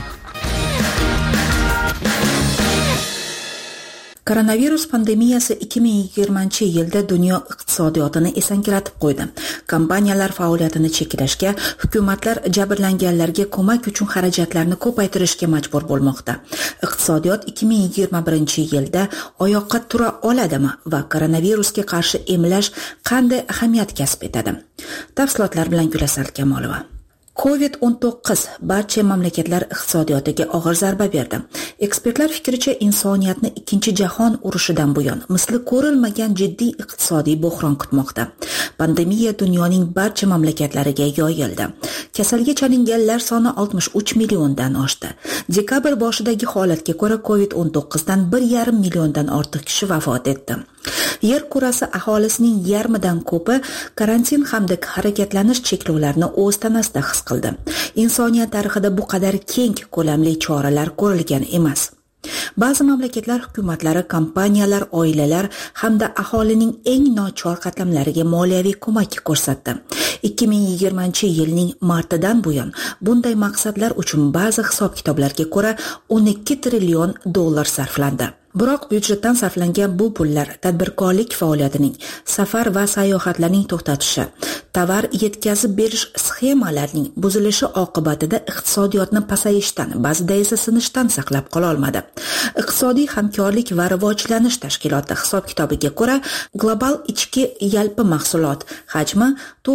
Koronavirus pandemiyasi 2020-yilda dunyo iqtisodiyotini esankiratib qo'ydi. Kompaniyalar faoliyatini cheklashga, hukumatlar jabrlanganlarga ko'mak uchun xarajatlarni ko'paytirishga majbur bo'lmoqda. Iqtisodiyot 2021-yilda oyoqqa tura oladimi va koronavirusga qarshi emlash qanday ahamiyat kasb etadi? Tafsilotlar bilan Gulasal Kamolova. COVID-19 barcha mamlakatlar iqtisodiyotiga og'ir zarba berdi. Ekspertlar fikricha, insoniyatni Ikkinchi jahon urushidan buyon misli ko'rilmagan jiddiy iqtisodiy bo'hron kutmoqda. Pandemiya dunyoning barcha mamlakatlariga yoyildi. Kasalga chalinganlar soni 63 milliondan oshdi. Dekabr boshidagi holatga ko'ra COVID-19 dan 1,5 milliondan ortiq kishi vafot etdi. Yer kurasi aholisining yarmidan ko'pi karantin hamda harakatlanish cheklovlarini o'z tanasida his qildi. Insoniyat tarixida bu qadar keng ko'lamli choralar ko'rilgan emas. Ba'zi mamlakatlar hukumatlari, kompaniyalar, oilalar hamda aholining eng nochor qatlamlariga moliyaviy ko'mak ko'rsatdi. 2020-yilning martidan buyon bunday maqsadlar uchun ba'zi hisob-kitoblarga ko'ra 12 trillion dollar sarflandi. Biroq byudjetdan sarflangan bu pullar tadbirkorlik faoliyatining, safar va sayohatlarning to'xtatishi, tovar yetkazib berish sxemalarining buzilishi oqibatida iqtisodiyotni pasayishdan, ba'zida esa sinishdan saqlab qola olmadi. Iqtisodiy hamkorlik va rivojlanish tashkiloti hisob-kitobiga ko'ra, global ichki yalpi mahsulot hajmi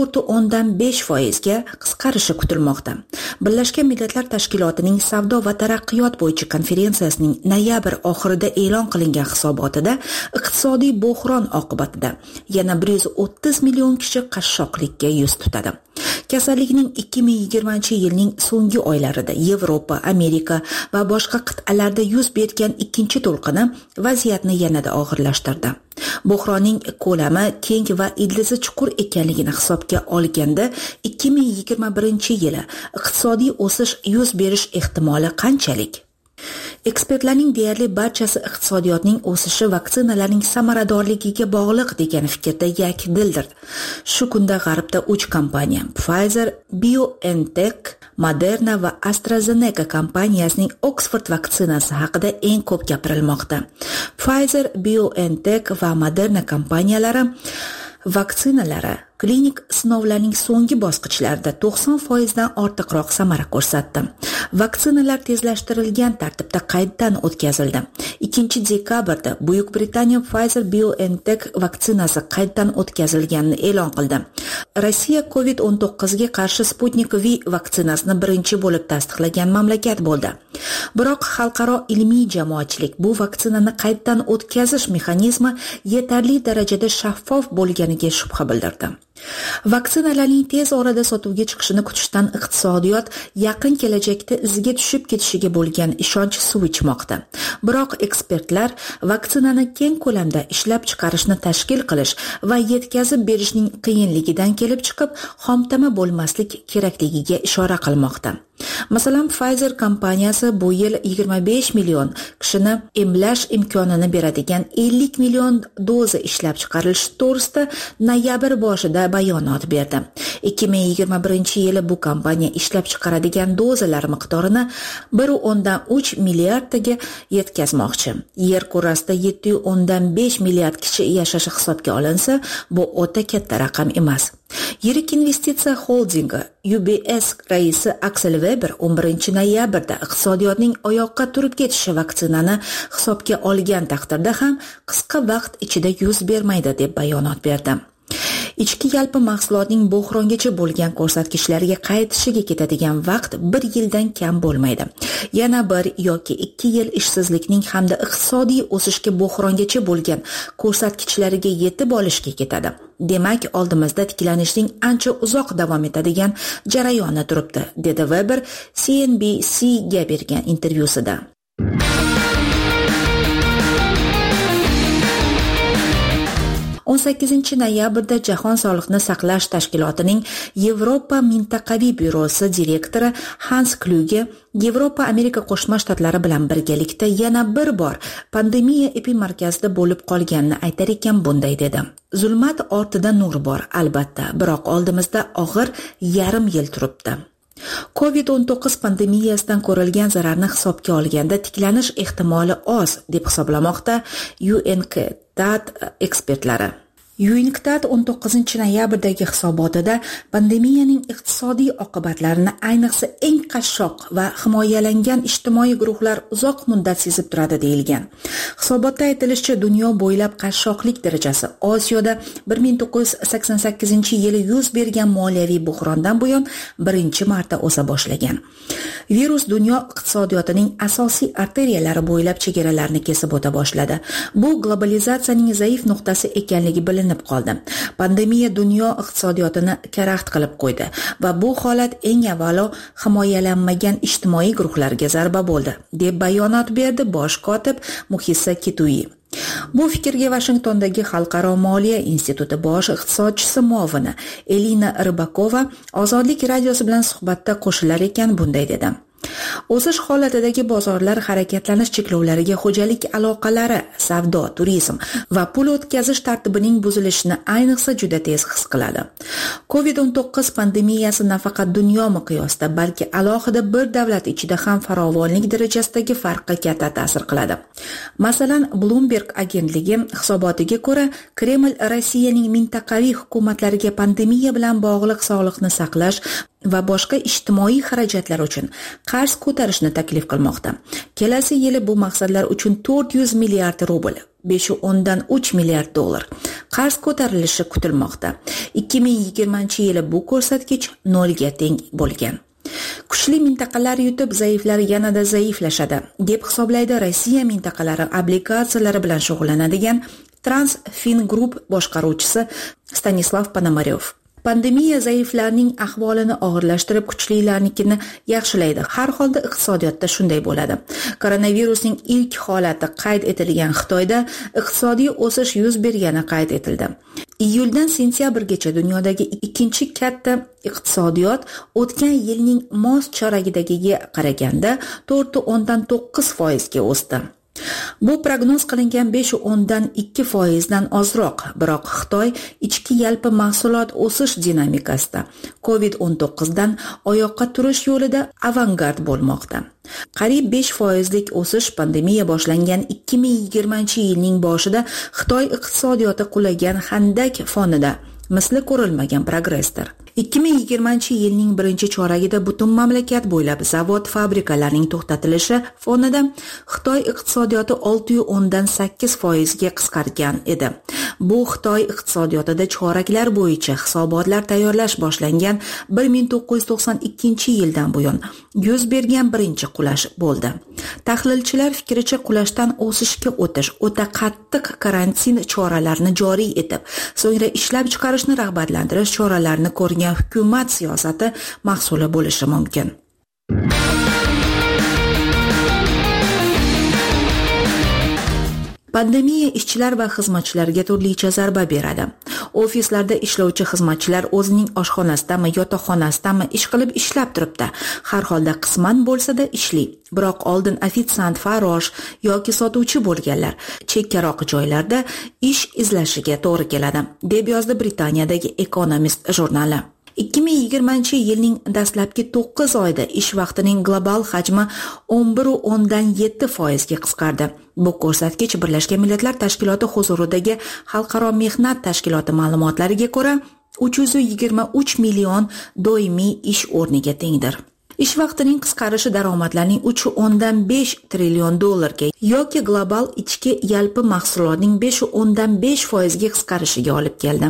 4.5% ga qisqarishi kutilmoqda. Birlashgan Millatlar Tashkilotining savdo va taraqqiyot bo'yicha konferensiyasining noyabr oxirida e'lon qilingan hisobotida iqtisodiy bo'hron oqibatida yana 130 million kishi qashshoqlikka yuz tutadi. Kasallikning 2020-yilning so'nggi oylarida Yevropa, Amerika va boshqa qit'alarda yuz bergan ikkinchi to'lqini vaziyatni yanada og'irlashtirdi. Bo'hronning ko'lami keng va ildizi chuqur ekanligini hisobga olganda 2021-yili iqtisodiy o'sish yuz berish ehtimoli qanchalik? Ekspertlarning deyarli barchasi iqtisodiyotning o'sishi vaksinalarning samaradorligiga bog'liq degan fikrda yakdildir. Shu kunda G'arbda 3 kompaniya Pfizer, BioNTech, Moderna va AstraZeneca kompaniyasining Oxford vaksinasi haqida eng ko'p gapirilmoqda. Pfizer, BioNTech va Moderna kompaniyalari vaksinalari klinik sinovlarning so'nggi bosqichlarida 90% dan ortiqroq samara ko'rsatdi. Vaksinalar tezlashtirilgan tartibda qayddan o'tkazildi. 2-dekabrda Buyuk Britaniya Pfizer BioNTech vaksinasi qayddan o'tkazilganini e'lon qildi. Rossiya COVID-19 ga qarshi Sputnik V vaksinasini birinchi bo'lib tasdiqlagan mamlakat bo'ldi. Biroq xalqaro ilmiy jamoatchilik bu vaksinani qayddan o'tkazish mexanizmi yetarli darajada shaffof bo'lganiga shubha bildirdi. Vaksinalarning tez orada sotuvga chiqishini kutishdan iqtisodiyot yaqin kelajakda iziga tushib ketishiga bo'lgan ishonch suv ichmoqda. Biroq ekspertlar vaksinani keng ko'lamda ishlab chiqarishni tashkil qilish va yetkazib berishning qiyinligidan kelib chiqib, xomtama bo'lmaslik kerakligiga ishora qilmoqda. Masalan, Pfizer kompaniyasi bu yil 25 million kishini emlash imkonini beradigan 50 million doza ishlab chiqarilishi to'g'risida noyabr boshida bayonot berdi. 2021-yili bu kompaniya ishlab chiqaradigan dozalar miqdorini 1.3 milliardga yetkazmoqchi. Yer kurrasida 7.5 milliard kishi yashashi hisobga olinsa, bu o'ta katta raqam emas. Yirik investitsiya holdingi UBS raisi Axel Weber 11 noyabrda iqtisodiyotning oyoqqa turib ketishi vaksinani hisobga olgan taqdirda ham qisqa vaqt ichida yuz bermaydi deb bayonot berdi. Ichki yalpi mahsulotning bo'hrongacha bo'lgan ko'rsatkichlariga qaytishiga ketadigan vaqt 1 yildan kam bo'lmaydi. Yana 1 yoki 2 yil ishsizlikning hamda iqtisodiy o'sishga bo'hrongacha bo'lgan ko'rsatkichlariga yetib olishga ketadi. Demak, oldimizda tiklanishning ancha uzoq davom etadigan jarayoni turibdi, dedi Weber CNBC'ga bergan intervyusida. On 8 noyabrda Jahon sog'liqni saqlash tashkilotining Yevropa mintaqaviy byurosi direktori Hans Kluge Yevropa Amerika Qo'shma Shtatlari bilan birgalikda yana bir bor pandemiya epimarkazida bo'lib qolganini aytar ekan bunday dedi. Zulmat ortida nur bor, albatta, biroq oldimizda og'ir yarim yil turibdi. COVID-19 pandemiyasidan ko'rilgan zararni hisobga olganda tiklanish ehtimoli oz deb hisoblamoqda UNCTAD ekspertlari. UNCTAD 19 noyabrdagi hisobotida pandemiyaning iqtisodiy oqibatlarini ayniqsa eng qashshoq va himoyalangan ijtimoiy guruhlar uzoq muddat sezib turadi deyilgan. Hisobotda aytilishicha, dunyo bo'ylab qashshoqlik darajasi Osiyoda 1988-yili yuz bergan moliyaviy buhrondan buyon birinchi marta o'sa boshlagan. Virus dunyo iqtisodiyotining asosiy arteriyalari bo'ylab chegaralarni kesib o'ta boshladi. Bu globalizatsiyaning zaif nuqtasi ekanligi bilinib qoldi. Pandemiya dunyo iqtisodiyotini karaxt qilib qo'ydi va bu holat eng avvalo himoyalanmagan ijtimoiy guruhlarga zarba bo'ldi, deb bayonot berdi bosh kotib Muhissa Kitui. Bu fikrga Washingtondagi Xalqaro moliya instituti bosh iqtisodchisi muovini Elina Rybakova Ozodlik radiosi bilan suhbatda qo'shilar ekan bunday dedi. O'sish holatidagi bozorlar harakatlanish cheklovlariga xo'jalik aloqalari, savdo, turizm va pul o'tkazish tartibining buzilishini ayniqsa juda tez his qiladi. COVID-19 pandemiyasi nafaqat dunyo miqyosida, balki alohida bir davlat ichida ham farovonlik darajasidagi farqqa katta ta'sir qiladi. Masalan, Bloomberg agentligi hisobotiga ko'ra, Kreml Rossiyaning mintaqaviy hukumatlariga pandemiya bilan bog'liq sog'liqni saqlash va boshqa ijtimoiy xarajatlar uchun qarz ko'tarishni taklif qilmoqda. Kelasi yili bu maqsadlar uchun 400 milliard rubl, 5.3 milliard dollar qarz ko'tarilishi kutilmoqda. 2020-yili bu ko'rsatkich 0 ga teng bo'lgan. Kuchli mintaqalar yutib, zaiflar yanada zaiflashadi, deb hisoblaydi Rossiya mintaqalari obligatsiyalari bilan shug'ullanadigan Transfin Group boshqaruvchisi Stanislav Ponomaryov. Pandemiya zaiflarning ahvolini og'irlashtirib, kuchlilarnikini yaxshilaydi. Har holda iqtisodiyotda shunday bo'ladi. Koronavirusning ilk holati qayd etilgan Xitoyda iqtisodiy o'sish yuz bergani qayd etildi. Iyuldan sentyabrgacha dunyodagi ikkinchi katta iqtisodiyot o'tgan yilning mos choragidagiga qaraganda 4.9% ga o'sdi. Bu prognoz qilingan 5.2% dan ozroq, biroq Xitoy ichki yalpi mahsulot o'sish dinamikasida COVID-19 dan oyoqqa turish yo'lida avangard bo'lmoqda. Qariyb 5%lik o'sish pandemiya boshlangan 2020-yilning boshida Xitoy iqtisodiyoti qulagan handak fonida misli ko'rilmagan progressdir. 2020-yilning birinchi choragida butun mamlakat bo'ylab zavod fabrikalarning to'xtatilishi fonida Xitoy iqtisodiyoti 6.8% ga qisqargan edi. Bu Xitoy iqtisodiyotida choraklar bo'yicha hisobotlar tayyorlash boshlangan 1992-yildan buyon yuz bergan birinchi qulash bo'ldi. Tahlilchilar fikricha, qulashdan o'sishga o'tish o'ta qattiq karantin choralarini joriy etib, so'ngra ishlab chiqarishni rag'batlantirish choralarini ko'rgan hukumat siyosati mahsuli bo'lishi mumkin. Pandemiya ishchilar va xizmatchilarga turlicha zarba beradi. Ofislarda ishlovchi xizmatchilar o'zining oshxonasidami, yotoqxonasidami ish qilib ishlab turibdi. Har holda qisman bo'lsa-da ishli. Biroq oldin ofitsiant, farrosh yoki sotuvchi bo'lganlar chekkaroq joylarda ish izlashiga to'g'ri keladi, deb yozdi Britaniyadagi Economist jurnali. 2020-yilning dastlabki 9 oyida ish vaqtining global hajmi 11.7% ga qisqardi. Bu ko'rsatkich Birlashgan Millatlar Tashkiloti huzuridagi Xalqaro mehnat tashkiloti ma'lumotlariga ko'ra 323 million doimiy ish o'rniga tengdir. Ish vaqtining qisqarishi daromadlarning 3.5 trillion dollarga yoki global ichki yalpi mahsulotning 5.5% ga qisqarishiga olib keldi.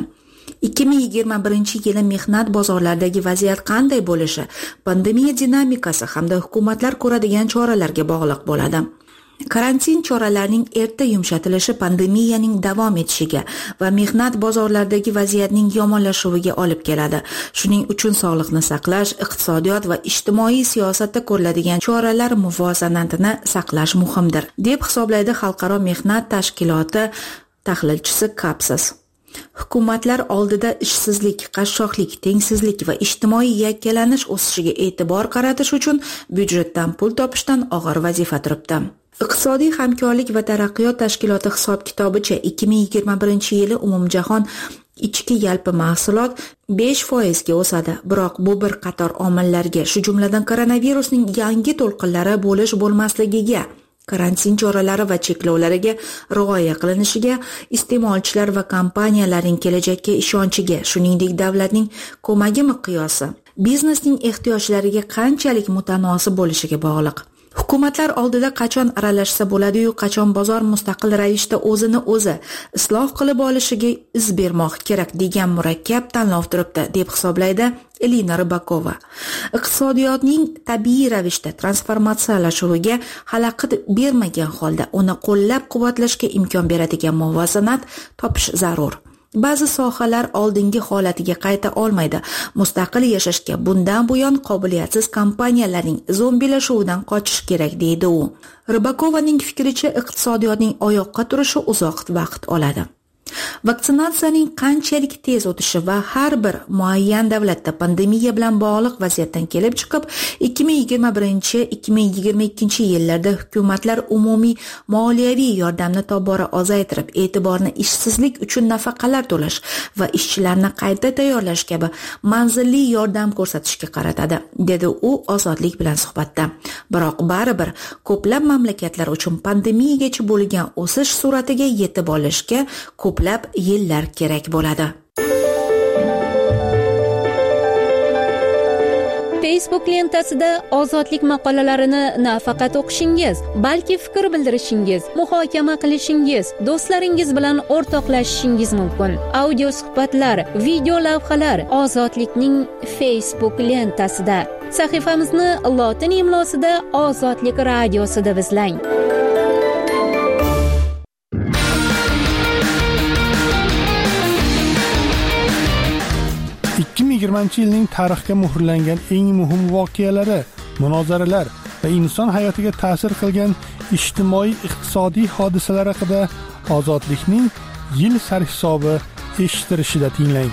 2021-yili mehnat bozorlaridagi vaziyat qanday bo'lishi pandemiya dinamikasi hamda hukumatlar ko'radigan choralarga bog'liq bo'ladi. Karantin choralarining erta yumshatilishi pandemiyaning davom etishiga va mehnat bozorlaridagi vaziyatning yomonlashuviga olib keladi. Shuning uchun sog'liqni saqlash, iqtisodiyot va ijtimoiy siyosatda ko'riladigan choralar muvozanatini saqlash muhimdir, deb hisoblaydi Xalqaro mehnat tashkiloti tahlilchisi Kapsis. Hukumatlar oldida ishsizlik, qashshoqlik, tengsizlik va ijtimoiy yakkalanish o'sishiga e'tibor qaratish uchun byudjetdan pul topishdan og'ir vazifa turibdi. Iqtisodiy hamkorlik va taraqqiyot tashkiloti hisob-kitobicha 2021-yili umumjahon ichki yalpi mahsulot 5% ga o'sadi. Biroq bu bir qator omillarga, shu jumladan koronavirusning yangi to'lqinlari bo'lish-bo'lmasligiga, karantin choralari va cheklovlariga rioya qilinishiga, iste'molchilar va kompaniyalarning kelajakka ishonchiga, shuningdek davlatning ko'magi miqyosi biznesning ehtiyojlariga qanchalik mutanosib bo'lishiga bog'liq. Hukumatlar oldida qachon aralashsa bo'ladi-yu, qachon bozor mustaqil ravishda o'zini o'zi isloh qilib olishiga iz bermoq kerak degan murakkab tanlov turibdi, deb hisoblaydi Elina Rybakova. Iqtisodiyotning tabiiy ravishda transformatsiyalashuviga xalaqit bermagan holda uni qo'llab-quvvatlashga imkon beradigan muvozanat topish zarur. Ba'zi sohalar oldingi holatiga qayta olmaydi. Mustaqil yashashga bundan buyon qobiliyatsiz kompaniyalarning zombilashuvidan qochish kerak, deydi u. Rybakovaning fikricha, iqtisodiyotning oyoqqa turishi uzoq vaqt oladi. Vaksinatsiyaning qanchalik tez o'tishi va har bir muayyan davlatda pandemiya bilan bog'liq vaziyatdan kelib chiqib, 2021-2022 yillarda hukumatlar umumiy moliyaviy yordamni tobora ozaytirib, e'tiborni ishsizlik uchun nafaqalar to'lash va ishchilarni qayta tayyorlash kabi manzilli yordam ko'rsatishga qaratadi, dedi u Ozodlik bilan suhbatda. Biroq baribir ko'plab mamlakatlar uchun pandemiyagacha bo'lgan o'sish sur'atiga yetib olishga ko'plab yillar kerak bo'ladi. Facebook lentasida ozodlik maqolalarini nafaqat o'qishingiz, balki fikr bildirishingiz, muhokama qilishingiz, do'stlaringiz bilan o'rtoqlashishingiz mumkin. Audio suhbatlar, video lavhalar Ozodlikning Facebook lentasida. Sahifamizni lotin imlosida Ozodlik radiosida izlang. 2020-yilning tarixga muhrlangan eng muhim voqealari, munozaralar va inson hayotiga ta'sir qilgan ijtimoiy-iqtisodiy hodisalar haqida Ozodlikning yil sarhisobi eshittirishida tinglang.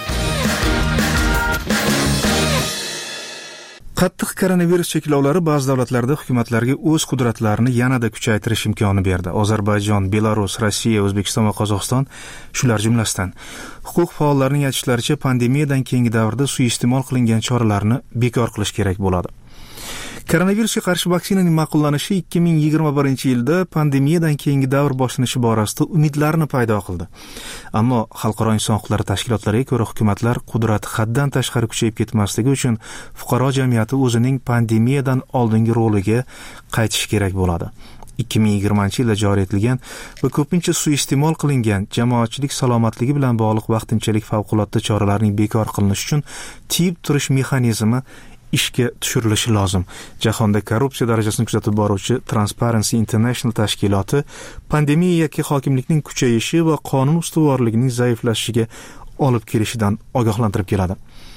Qattiq koronavirus cheklovlari ba'zi davlatlarda hukumatlarga o'z qudratlarini yanada kuchaytirish imkoni berdi. Ozarbayjon, Belarus, Rossiya, O'zbekiston va Qozog'iston shular jumlasidan. Huquq faollarining aytishlaricha, pandemiyadan keyingi davrda suiiste'mol qilingan choralarni bekor qilish kerak bo'ladi. Koronavirusga qarshi vaksinaning ma'qullanishi 2021-yilda pandemiyadan keyingi davr boshlanishi borasida umidlarni paydo qildi. Ammo xalqaro inson huquqlari tashkilotlariga ko'ra, hukumatlar qudrati haddan tashqari kuchayib ketmasligi uchun fuqaro jamiyati o'zining pandemiyadan oldingi roliga qaytishi kerak bo'ladi. 2020-yilda joriy etilgan va ko'pincha suiiste'mol qilingan jamoatchilik salomatligi bilan bog'liq vaqtinchalik favqulodda choralarning bekor qilinishi uchun tiyib turish mexanizmi ishga tushirilishi lozim. Jahonda korrupsiya darajasini kuzatib boruvchi Transparency International tashkiloti pandemiya yoki hokimlikning kuchayishi va qonun ustuvorligining zaiflashishiga olib kelishidan ogohlantirib keladi.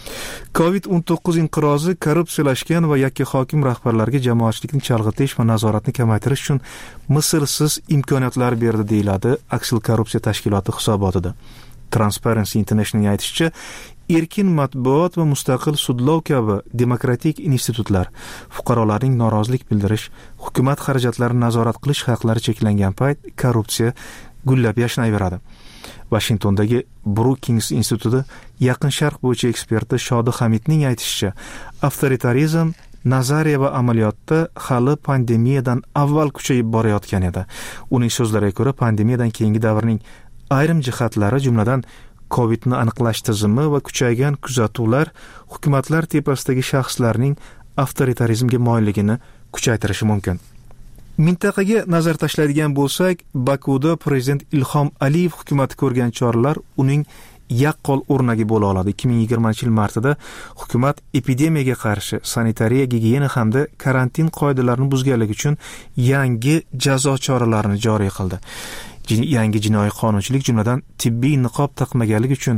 COVID-19 inqirozi korrupsiyalashgan va yakka hokim rahbarlarga jamoatchilikni chalg'itish va nazoratni kamaytirish uchun mislsiz imkoniyatlar berdi, deyiladi Aksil korrupsiya tashkiloti hisobotida. Transparency Internationalning aytishicha, erkin matbuot va mustaqil sudlov kabi demokratik institutlar fuqarolarning norozilik bildirish, hukumat xarajatlarini nazorat qilish haqlari cheklangan payt korrupsiya gullab yashnayveradi. Washingtondagi Brookings instituti Yaqin Sharq bo'yicha eksperti Shodi Hamidning aytishicha, avtoritarizm nazariya va amaliyotda hali pandemiyadan avval kuchayib borayotgan edi. Uning so'zlariga ko'ra, pandemiyadan keyingi davrning ayrim jihatlari, jumladan COVIDni aniqlash tizimi va kuchaygan kuzatuvlar hukumatlar tepasidagi shaxslarning avtoritarizmga moyilligini kuchaytirishi mumkin. Mintaqaga nazar tashlaydigan bo'lsak, Bakuda prezident Ilhom Aliyev hukumati ko'rgan choralar uning yaqqol o'rnagi bo'la oladi. 2020-yil martida hukumat epidemiyaga qarshi sanitariya, gigiyena hamda karantin qoidalarini buzganligi uchun yangi jazo choralarini joriy qildi. Yangi jinoiy qonunchilik, jumladan tibbiy niqob taqmaganlik uchun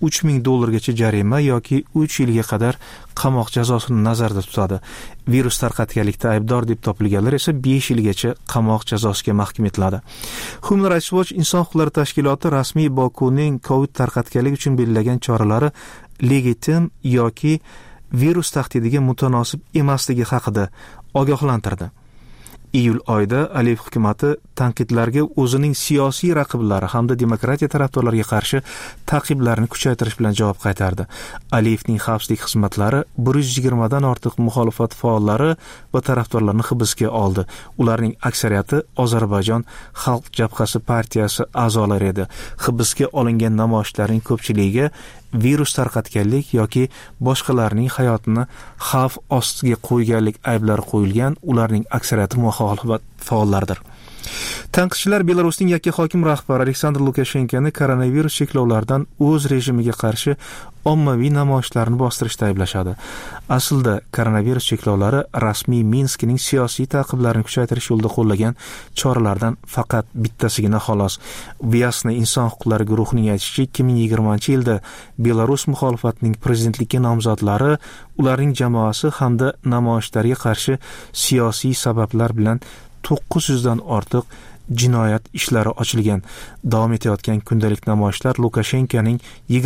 $3,000 jarima yoki 3 yilga qadar qamoq jazosini nazarda tutadi. Virus tarqatganlikda aybdor deb topilganlar esa 5 yilgacha qamoq jazosiga mahkum etiladi. Human Rights Watch inson huquqlari tashkiloti rasmiy Bokuning COVID tarqatganlik uchun belgilagan choralari legitim yoki virus tahdidiga mutanosib emasligi haqida ogohlantirdi. Iyul oyida Aliyev hukumati tanqidlarga o'zining siyosiy raqiblari hamda demokratiya tarafdorlariga qarshi ta'qiblarni kuchaytirish bilan javob qaytardi. Aliyevning xavfsizlik xizmatlari 120 dan ortiq muxolifat faollari va tarafdorlarini hibsga oldi. Ularning aksariyati Ozarbayjon Xalq jabhasi partiyasi a'zolari edi. Hibsga olingan namoyishchilarning ko'pchiligiga virus tarqatganlik yoki boshqalarning hayotini xavf ostiga qo'yganlik ayblari qo'yilgan. Ularning aksariyati muxolifat faollaridir. Tanqidchilar Belarusning yakka hokim rahbari Aleksandr Lukashenkoni koronavirus cheklovlaridan o'z rejimiga qarshi ommaviy namoyishlarni bostirishda ayblashadi. Aslida koronavirus cheklovlari rasmiy Minskning siyosiy ta'qiblarini kuchaytirish yo'lida qo'llagan choralardan faqat bittasigina xolos. Vyasna inson huquqlari guruhining aytishicha, 2020-yilda Belarus muxolifatining prezidentlikka nomzodlari, ularning jamoasi hamda namoyishlarga qarshi siyosiy sabablar bilan 900 dan ortiq jinoyat ishlari ochilgan. Davom etayotgan kundalik namoyishlar Lukashenkoning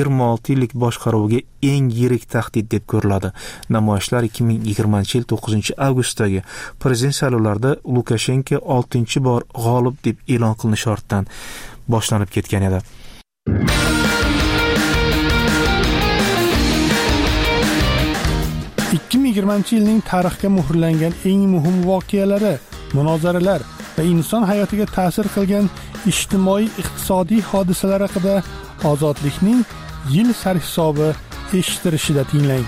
26 yillik boshqaruviga eng yirik tahdid deb ko'riladi. Namoyishlar 2020-yil 9-avgustdagi prezident saylovlarida Lukashenko 6-bor g'olib deb e'lon qilinishi ortidan boshlanib ketgan edi. yilning tarixga muhrlangan eng muhim voqealari, munozaralar va inson hayotiga ta'sir qilgan ijtimoiy-iqtisodiy hodisalar haqida Ozodlikning yil sarhisobi eshittirishida tinglang.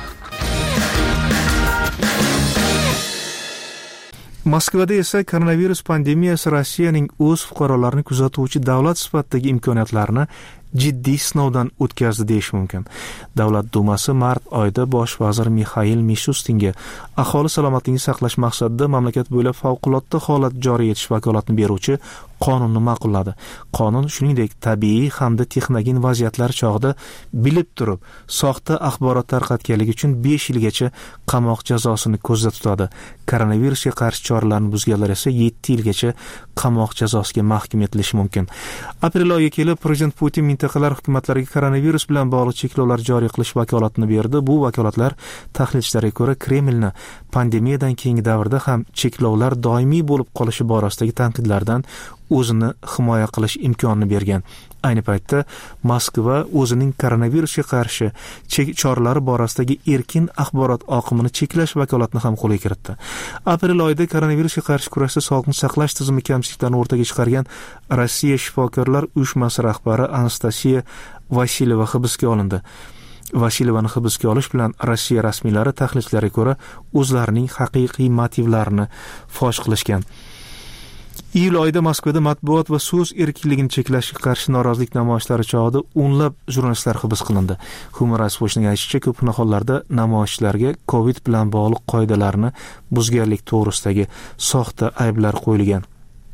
Moskvada esa koronavirus pandemiyasi Rossiyaning o'z fuqarolarini kuzatuvchi davlat sifatidagi imkoniyatlarini jiddiy sinovdan o'tkazdi deyish mumkin. Davlat dumasi mart oyida bosh vazir Mixail Mishustinga aholi salomatligini saqlash maqsadida mamlakat bo'ylab favqulodda holat joriy etish vakolatini beruvchi qonunni ma'qulladi. Qonun shuningdek tabiiy hamda texnogen vaziyatlar chog'ida bilib turib soxta axborot tarqatganligi uchun 5 yilgacha qamoq jazosini ko'zda tutadi. Koronavirusga qarshi choralarni buzganlar esa 7 yilgacha qamoq jazosiga mahkum etilishi mumkin. Aprel oyiga kelib prezident Putin mintaqalar hukumatlariga koronavirus bilan bog'liq cheklovlar joriy qilish vakolatini berdi. Bu vakolatlar tahlilchilarga ko'ra Kremlni pandemiyadan keyingi davrda ham cheklovlar doimiy bo'lib qolishi borasidagi tanqidlardan o'zini himoya qilish imkonini bergan. Ayni paytda Moskva o'zining koronavirusga qarshi choralari borasidagi erkin axborot oqimini cheklash vakolatini ham qo'lga kiritdi. Aprel oyida koronavirusga qarshi kurashda sog'liqni saqlash tizimi kamchiliklarini o'rtaga chiqargan Rossiya shifokorlar uyushmasi rahbari Anastasiya Vasilyeva hibsga olindi. Vasilyevani hibsga olish bilan Rossiya rasmiylari tahlilchilariga ko'ra o'zlarining haqiqiy motivlarini fosh qilishgan. Iyul oyida Moskvada matbuot va so'z erkinligini cheklashga qarshi norozilik namoyishlari chog'ida o'nlab jurnalistlar hibs qilindi. Human Rights Watchning aytishicha, ko'p hollarda namoyishchilarga COVID bilan bog'liq qoidalarni buzganlik to'g'risidagi soxta ayblar qo'yilgan.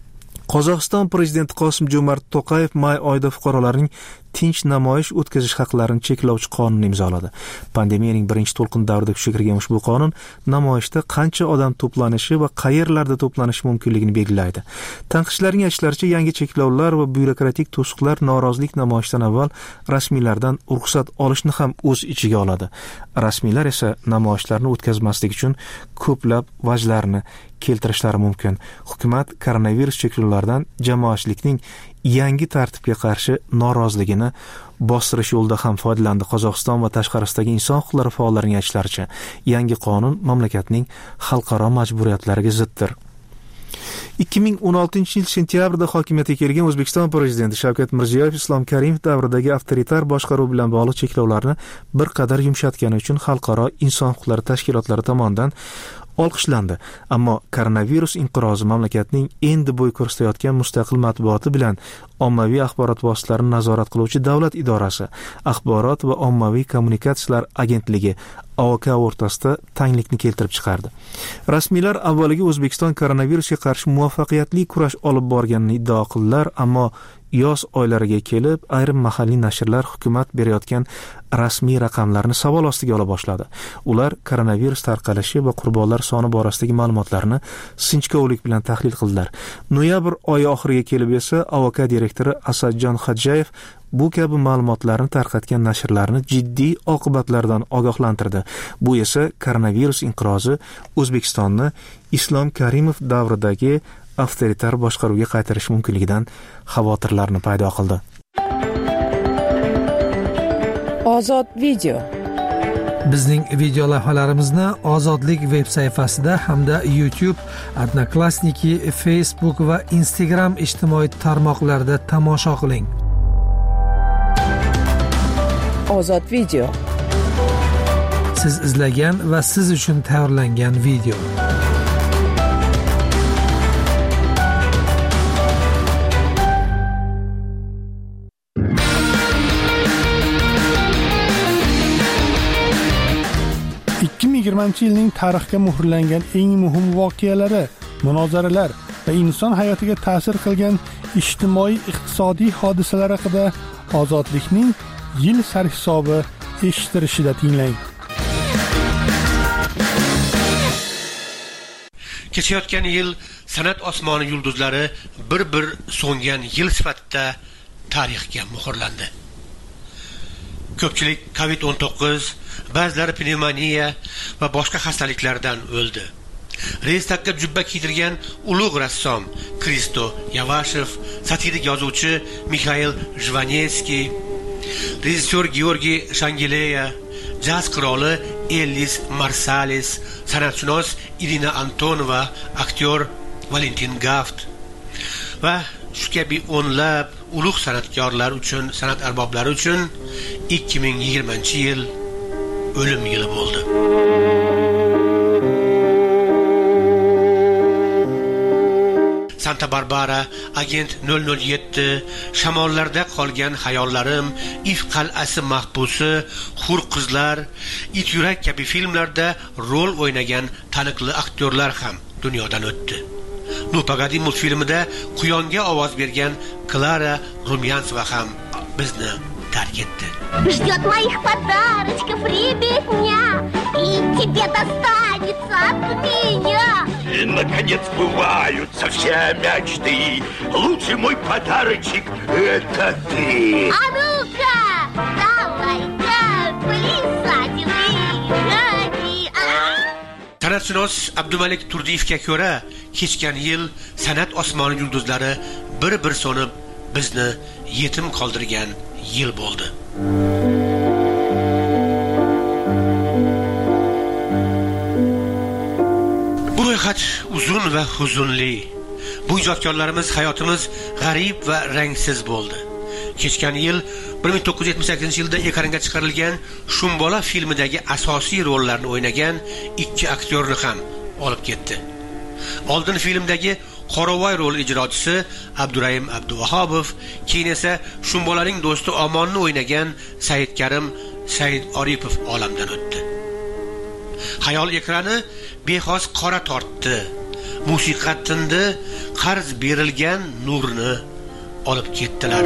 Qozog'iston prezidenti Qosim-Jo'mart To'qayev may oyida fuqarolarning tinch namoyish o'tkazish haqlarini cheklovchi qonun imzoladi. Pandemiyaning birinchi to'lqin davrida kuchga kirgan ushbu qonun namoyishda qancha odam to'planishi va qayerlarda to'planishi mumkinligini belgilaydi. Tanqidchilarning aytishlaricha, yangi cheklovlar va byurokratik to'siqlar norozilik namoyishidan avval rasmiylardan ruxsat olishni ham o'z ichiga oladi. Rasmiylar esa namoyishlarni o'tkazmaslik uchun ko'plab vajlarni keltirishlari mumkin. Hukumat koronavirus cheklovlaridan jamoatchilikning yangi tartibga qarshi noroziligini bostirish yo'lida ham foydalandi. Qozog'iston va tashqarisidagi inson huquqlari faollarining aytishlaricha, yangi qonun mamlakatning xalqaro majburiyatlariga ziddir. 2016 yil sentyabrda hokimiyatga kelgan O'zbekiston prezidenti Shavkat Mirziyoyev Islom Karimov davridagi avtoritar boshqaruv bilan bog'liq cheklovlarni bir qadar yumshatgani uchun xalqaro inson huquqlari tashkilotlari tomonidan olqishlandi. Ammo koronavirus inqirozi mamlakatning endi bo'y ko'rsatayotgan mustaqil matbuoti bilan ommaviy axborot vositalarini nazorat qiluvchi davlat idorasi, Axborot va ommaviy kommunikatsiyalar agentligi AOK o'rtasida tanglikni keltirib chiqardi. Rasmiylar avvaliga O'zbekiston koronavirusga qarshi muvaffaqiyatli kurash olib borganini iddao qildilar, ammo yoz oylariga kelib ayrim mahalliy nashrlar hukumat berayotgan rasmiy raqamlarni savol ostiga ola boshladi. Ular koronavirus tarqalishi va qurbonlar soni borasidagi ma'lumotlarni sinchkovlik bilan tahlil qildilar. Noyabr oyi oxiriga kelib esa AOK direktori Asadjon Xadjayev bu kabi ma'lumotlarni tarqatgan nashrlarni jiddiy oqibatlardan ogohlantirdi. Bu esa koronavirus inqirozi O'zbekistonni Islom Karimov davridagi avtoritar boshqaruvga qaytarish mumkinligidan xavotirlarni paydo qildi. Ozod video. Bizning video lavhalarimizni Ozodlik veb sayfasida hamda YouTube, Odnoklassniki, Facebook va Instagram ijtimoiy tarmoqlarida tomosha qiling. Ozod video. Siz izlagan va siz uchun tayyorlangan video. yilning tarixga muhrlangan eng muhim voqealari, munozaralar va inson hayotiga ta'sir qilgan ijtimoiy-iqtisodiy hodisalar haqida Ozodlikning yil sarhisobi eshittirishida tinglang. Kechayotgan yil san'at osmoni yulduzlari bir so'ngan yil sifatida tarixga muhrlandi. Ko'pchilik COVID-19, ba'zilari pnevmoniya va boshqa xastaliklardan o'ldi. Reystakka jubba kiydirgan ulug' rassom Kristo Yavashev, satirik yozuvchi Mikhail Jvanetskiy, rejissyor Georgiy Shangileya, jaz qiroli Ellis Marsalis, san'atshunos Irina Antonova, aktyor Valentin Gaft va shu kabi o'nlab ulug' san'atkorlar uchun, san'at arboblari uchun 2020-yil o'lim yili bo'ldi. Santa Barbara, Agent 007, Shamollarda qolgan hayollarim, If qal'asi mahbusi, Hur qizlar, It yurak kabi filmlarda rol o'ynagan taniqli aktyorlar ham dunyodan o'tdi. Nu Pagadi multfilmida Quyonga ovoz bergan Klara Rumyansova ham bizni tark etdi. Ждет моих подарочков ребятня, и тебе достанется от меня. И, наконец, сбываются все мечты. Лучший мой подарочек — это ты. А ну-ка, давай-ка, плясать выходи. San'atshunos Abdumalik Turdiyevga ko'ra, kechgan yil san'at osmoni yulduzlari bir so'nib bizni yetim qoldirgan yil bo'ldi. Bu ro'yxat uzun va huzunli. Bu ijodkorlarimiz hayotimiz g'arib va rangsiz bo'ldi. Kechgan yil 1978-yilda ekranga chiqarilgan Shumbola filmidagi asosiy rollarni o'ynagan ikki aktyorni ham olib ketdi. Oldin filmdagi Qoravoy rol ijrochisi Abdurahim Abduvahobov, keyin esa Shumbolaning do'sti Omonni o'ynagan Said Karim Said Oripov olamdan o'tdi. Xayol ekrani bexos qora tortdi. musiqa tindi, qarz berilgan nurni olib ketdilar.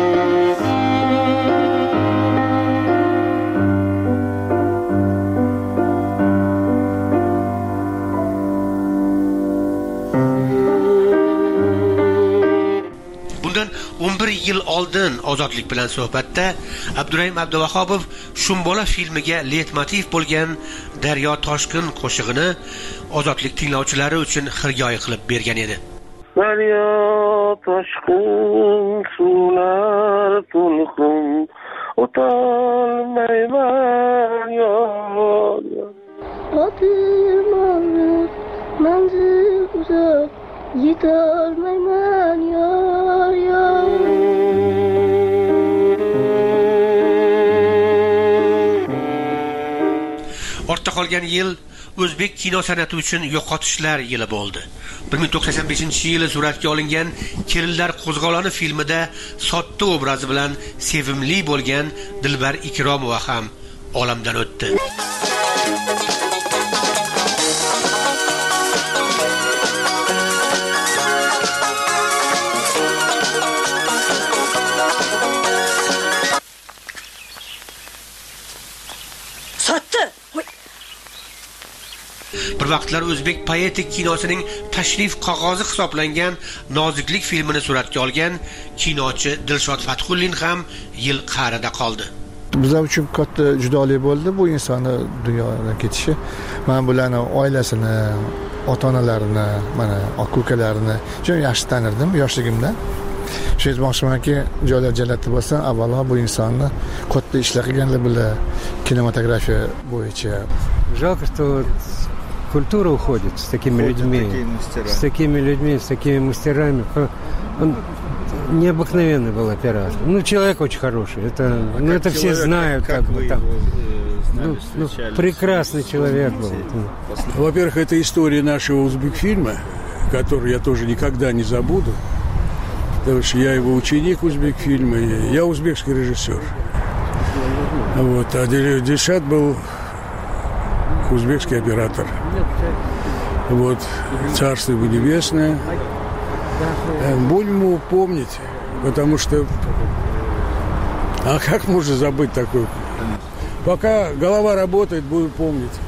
Bundan 11 yil oldin Ozodlik bilan suhbatda Abdurahim Abduvahobov Shumbola filmiga leitmotiv bo'lgan Daryo toshqin qo'shig'ini Ozodlik tinglovchilari uchun xirgoyi qilib bergan edi. Daryo toshqin suvlar to'lqin o'tolmayman yor. Otim og'ir, manzil uzoq, yetolmayman yor yor. Ortda qolgan yil o'zbek kino san'ati uchun yo'qotishlar yili bo'ldi. 1985-yili suratga olingan Kelinlar qo'zg'oloni filmida sodda obrazi bilan sevimli bo'lgan Dilbar Ikromova ham olamdan o'tdi. Bir vaqtlar o'zbek poetik kinosining tashrif qog'ozi hisoblangan Noziklik filmini suratga olgan kinochi Dilshod Fathullin ham yil qa'rida qoldi. Bizlar uchun katta judolik bo'ldi bu insonni dunyodan ketishi. Men bularning oilasini, ota-onalarini, mana aka-ukalarini juda yaxshi tanirdim yoshligimda. Shu aytmoqchimanki, joylar jannatda bo'lsa, avvalo bu insonni katta ishlar qilganlar bilan kinematografiya bo'yicha. Жалко, что культура уходит с такими людьми, с такими мастерами. Он необыкновенный был оператор. Ну, человек очень хороший. Это все знают, как бы там. Прекрасный человек был. Во-первых, это история нашего узбекфильма, которую я тоже никогда не забуду. Потому что я его ученик узбекфильма, я узбекский режиссер. Вот, а Дильшат был узбекский оператор. Вот, царство его небесное. Будем его помнить, потому что... А как можно забыть такое? Пока голова работает, будем помнить.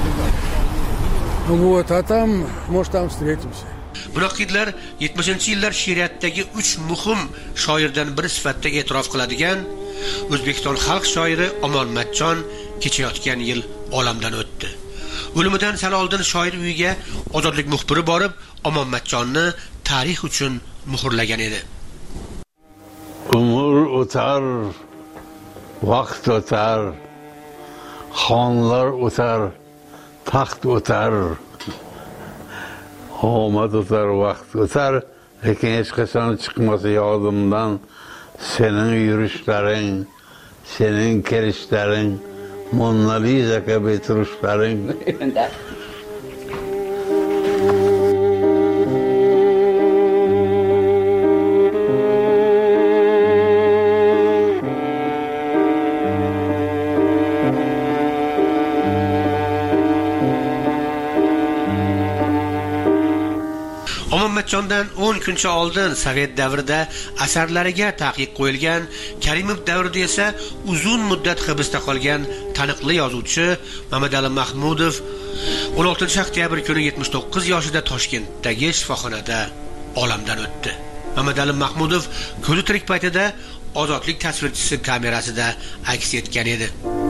Вот, а там, может, там встретимся. Munoqidlar 70-yillar she'riyatidagi 3 muhim shoirdan biri sifatida e'tirof qiladigan O'zbekiston xalq shoiri Omon Matchon kechayotgan yil olamdan o'tdi. O'limidan sal oldin shoir uyiga Ozodlik muxbiri borib, Omon Matchonni tarix uchun muhrlagan edi. Umr o'tar, vaqt o'tar, xonlar o'tar, taxt o'tar. Omad o'tar, vaqt o'tar, lekin hech qachon chiqmasa yodimdan sening yurishlaring, sening kelishlaring, Mona Lisa kabi turishlaring. Matchondan 10 kuncha oldin Sovet davrida asarlariga taqiq qo'yilgan, Karimov davrida esa uzun muddat hibsda qolgan taniqli yozuvchi Mamadali Mahmudov 16-oktyabr kuni 79 yoshida Toshkentdagi shifoxonada olamdan o'tdi. Mamadali Mahmudov ko'zi tirik paytida Ozodlik tasvirchisi kamerasida aks etgan edi.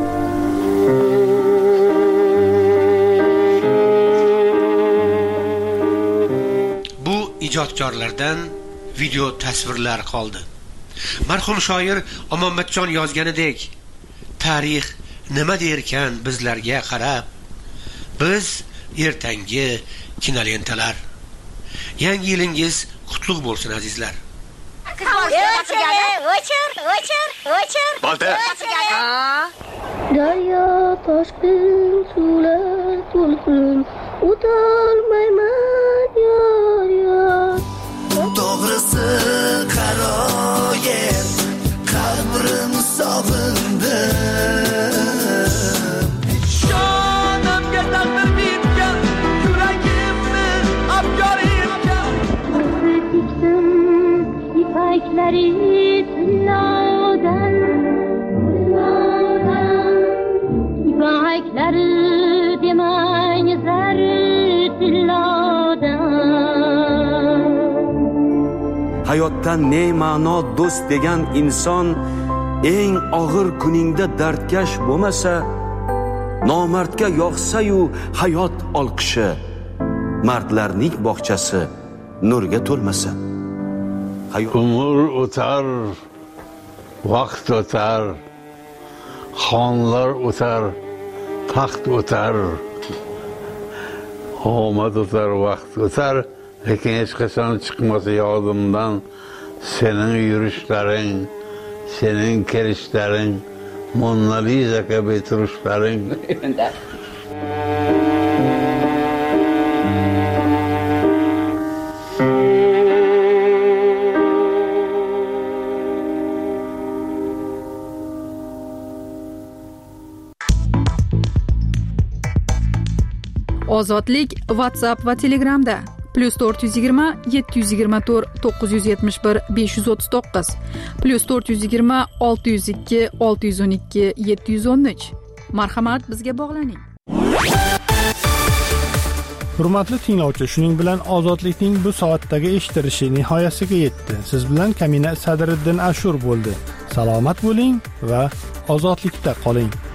Ijodkorlardan video tasvirlar qoldi. Marhum shoir Omon Matchon yozganidek, tarix nima derkan bizlarga qarab, biz ertangi kinolentalar. Yangi yilingiz qutlug' bo'lsin azizlar. Daryo toshqin suvlar to'lqin o'tolmayman yor yor. To'g'risi qaroyim, qabrim sog'indim. Jonimga taqdir bitgan yuragimni abgor tillodan iboklari demang zari tillodan hayotdan ne ma'no do'st degan inson eng og'ir kuningda dardkash bo'lmasa, nomardga yoqsa-yu hayot olqishi, mardlarning bog'chasi nurga to'lmasa. Umr o'tar, vaqt o'tar, xonlar o'tar, taxt o'tar, omad o'tar, vaqt o'tar, lekin hech qachon chiqmasa yodimdan sening yurishlaring, sening kelishlaring, Mona Lisa kabi turishlaring. Ozodlik WhatsApp va Telegramda +420 724 971 539 +420 602 612 713. Marhamat, bizga bog'laning. Hurmatli tinglovchi, shuning bilan Ozodlikning bu soatdagi eshitilishi nihoyasiga yetdi. Siz bilan Kamina Sadriddin Ashur bo'ldi. Salomat bo'ling va ozodlikda qoling.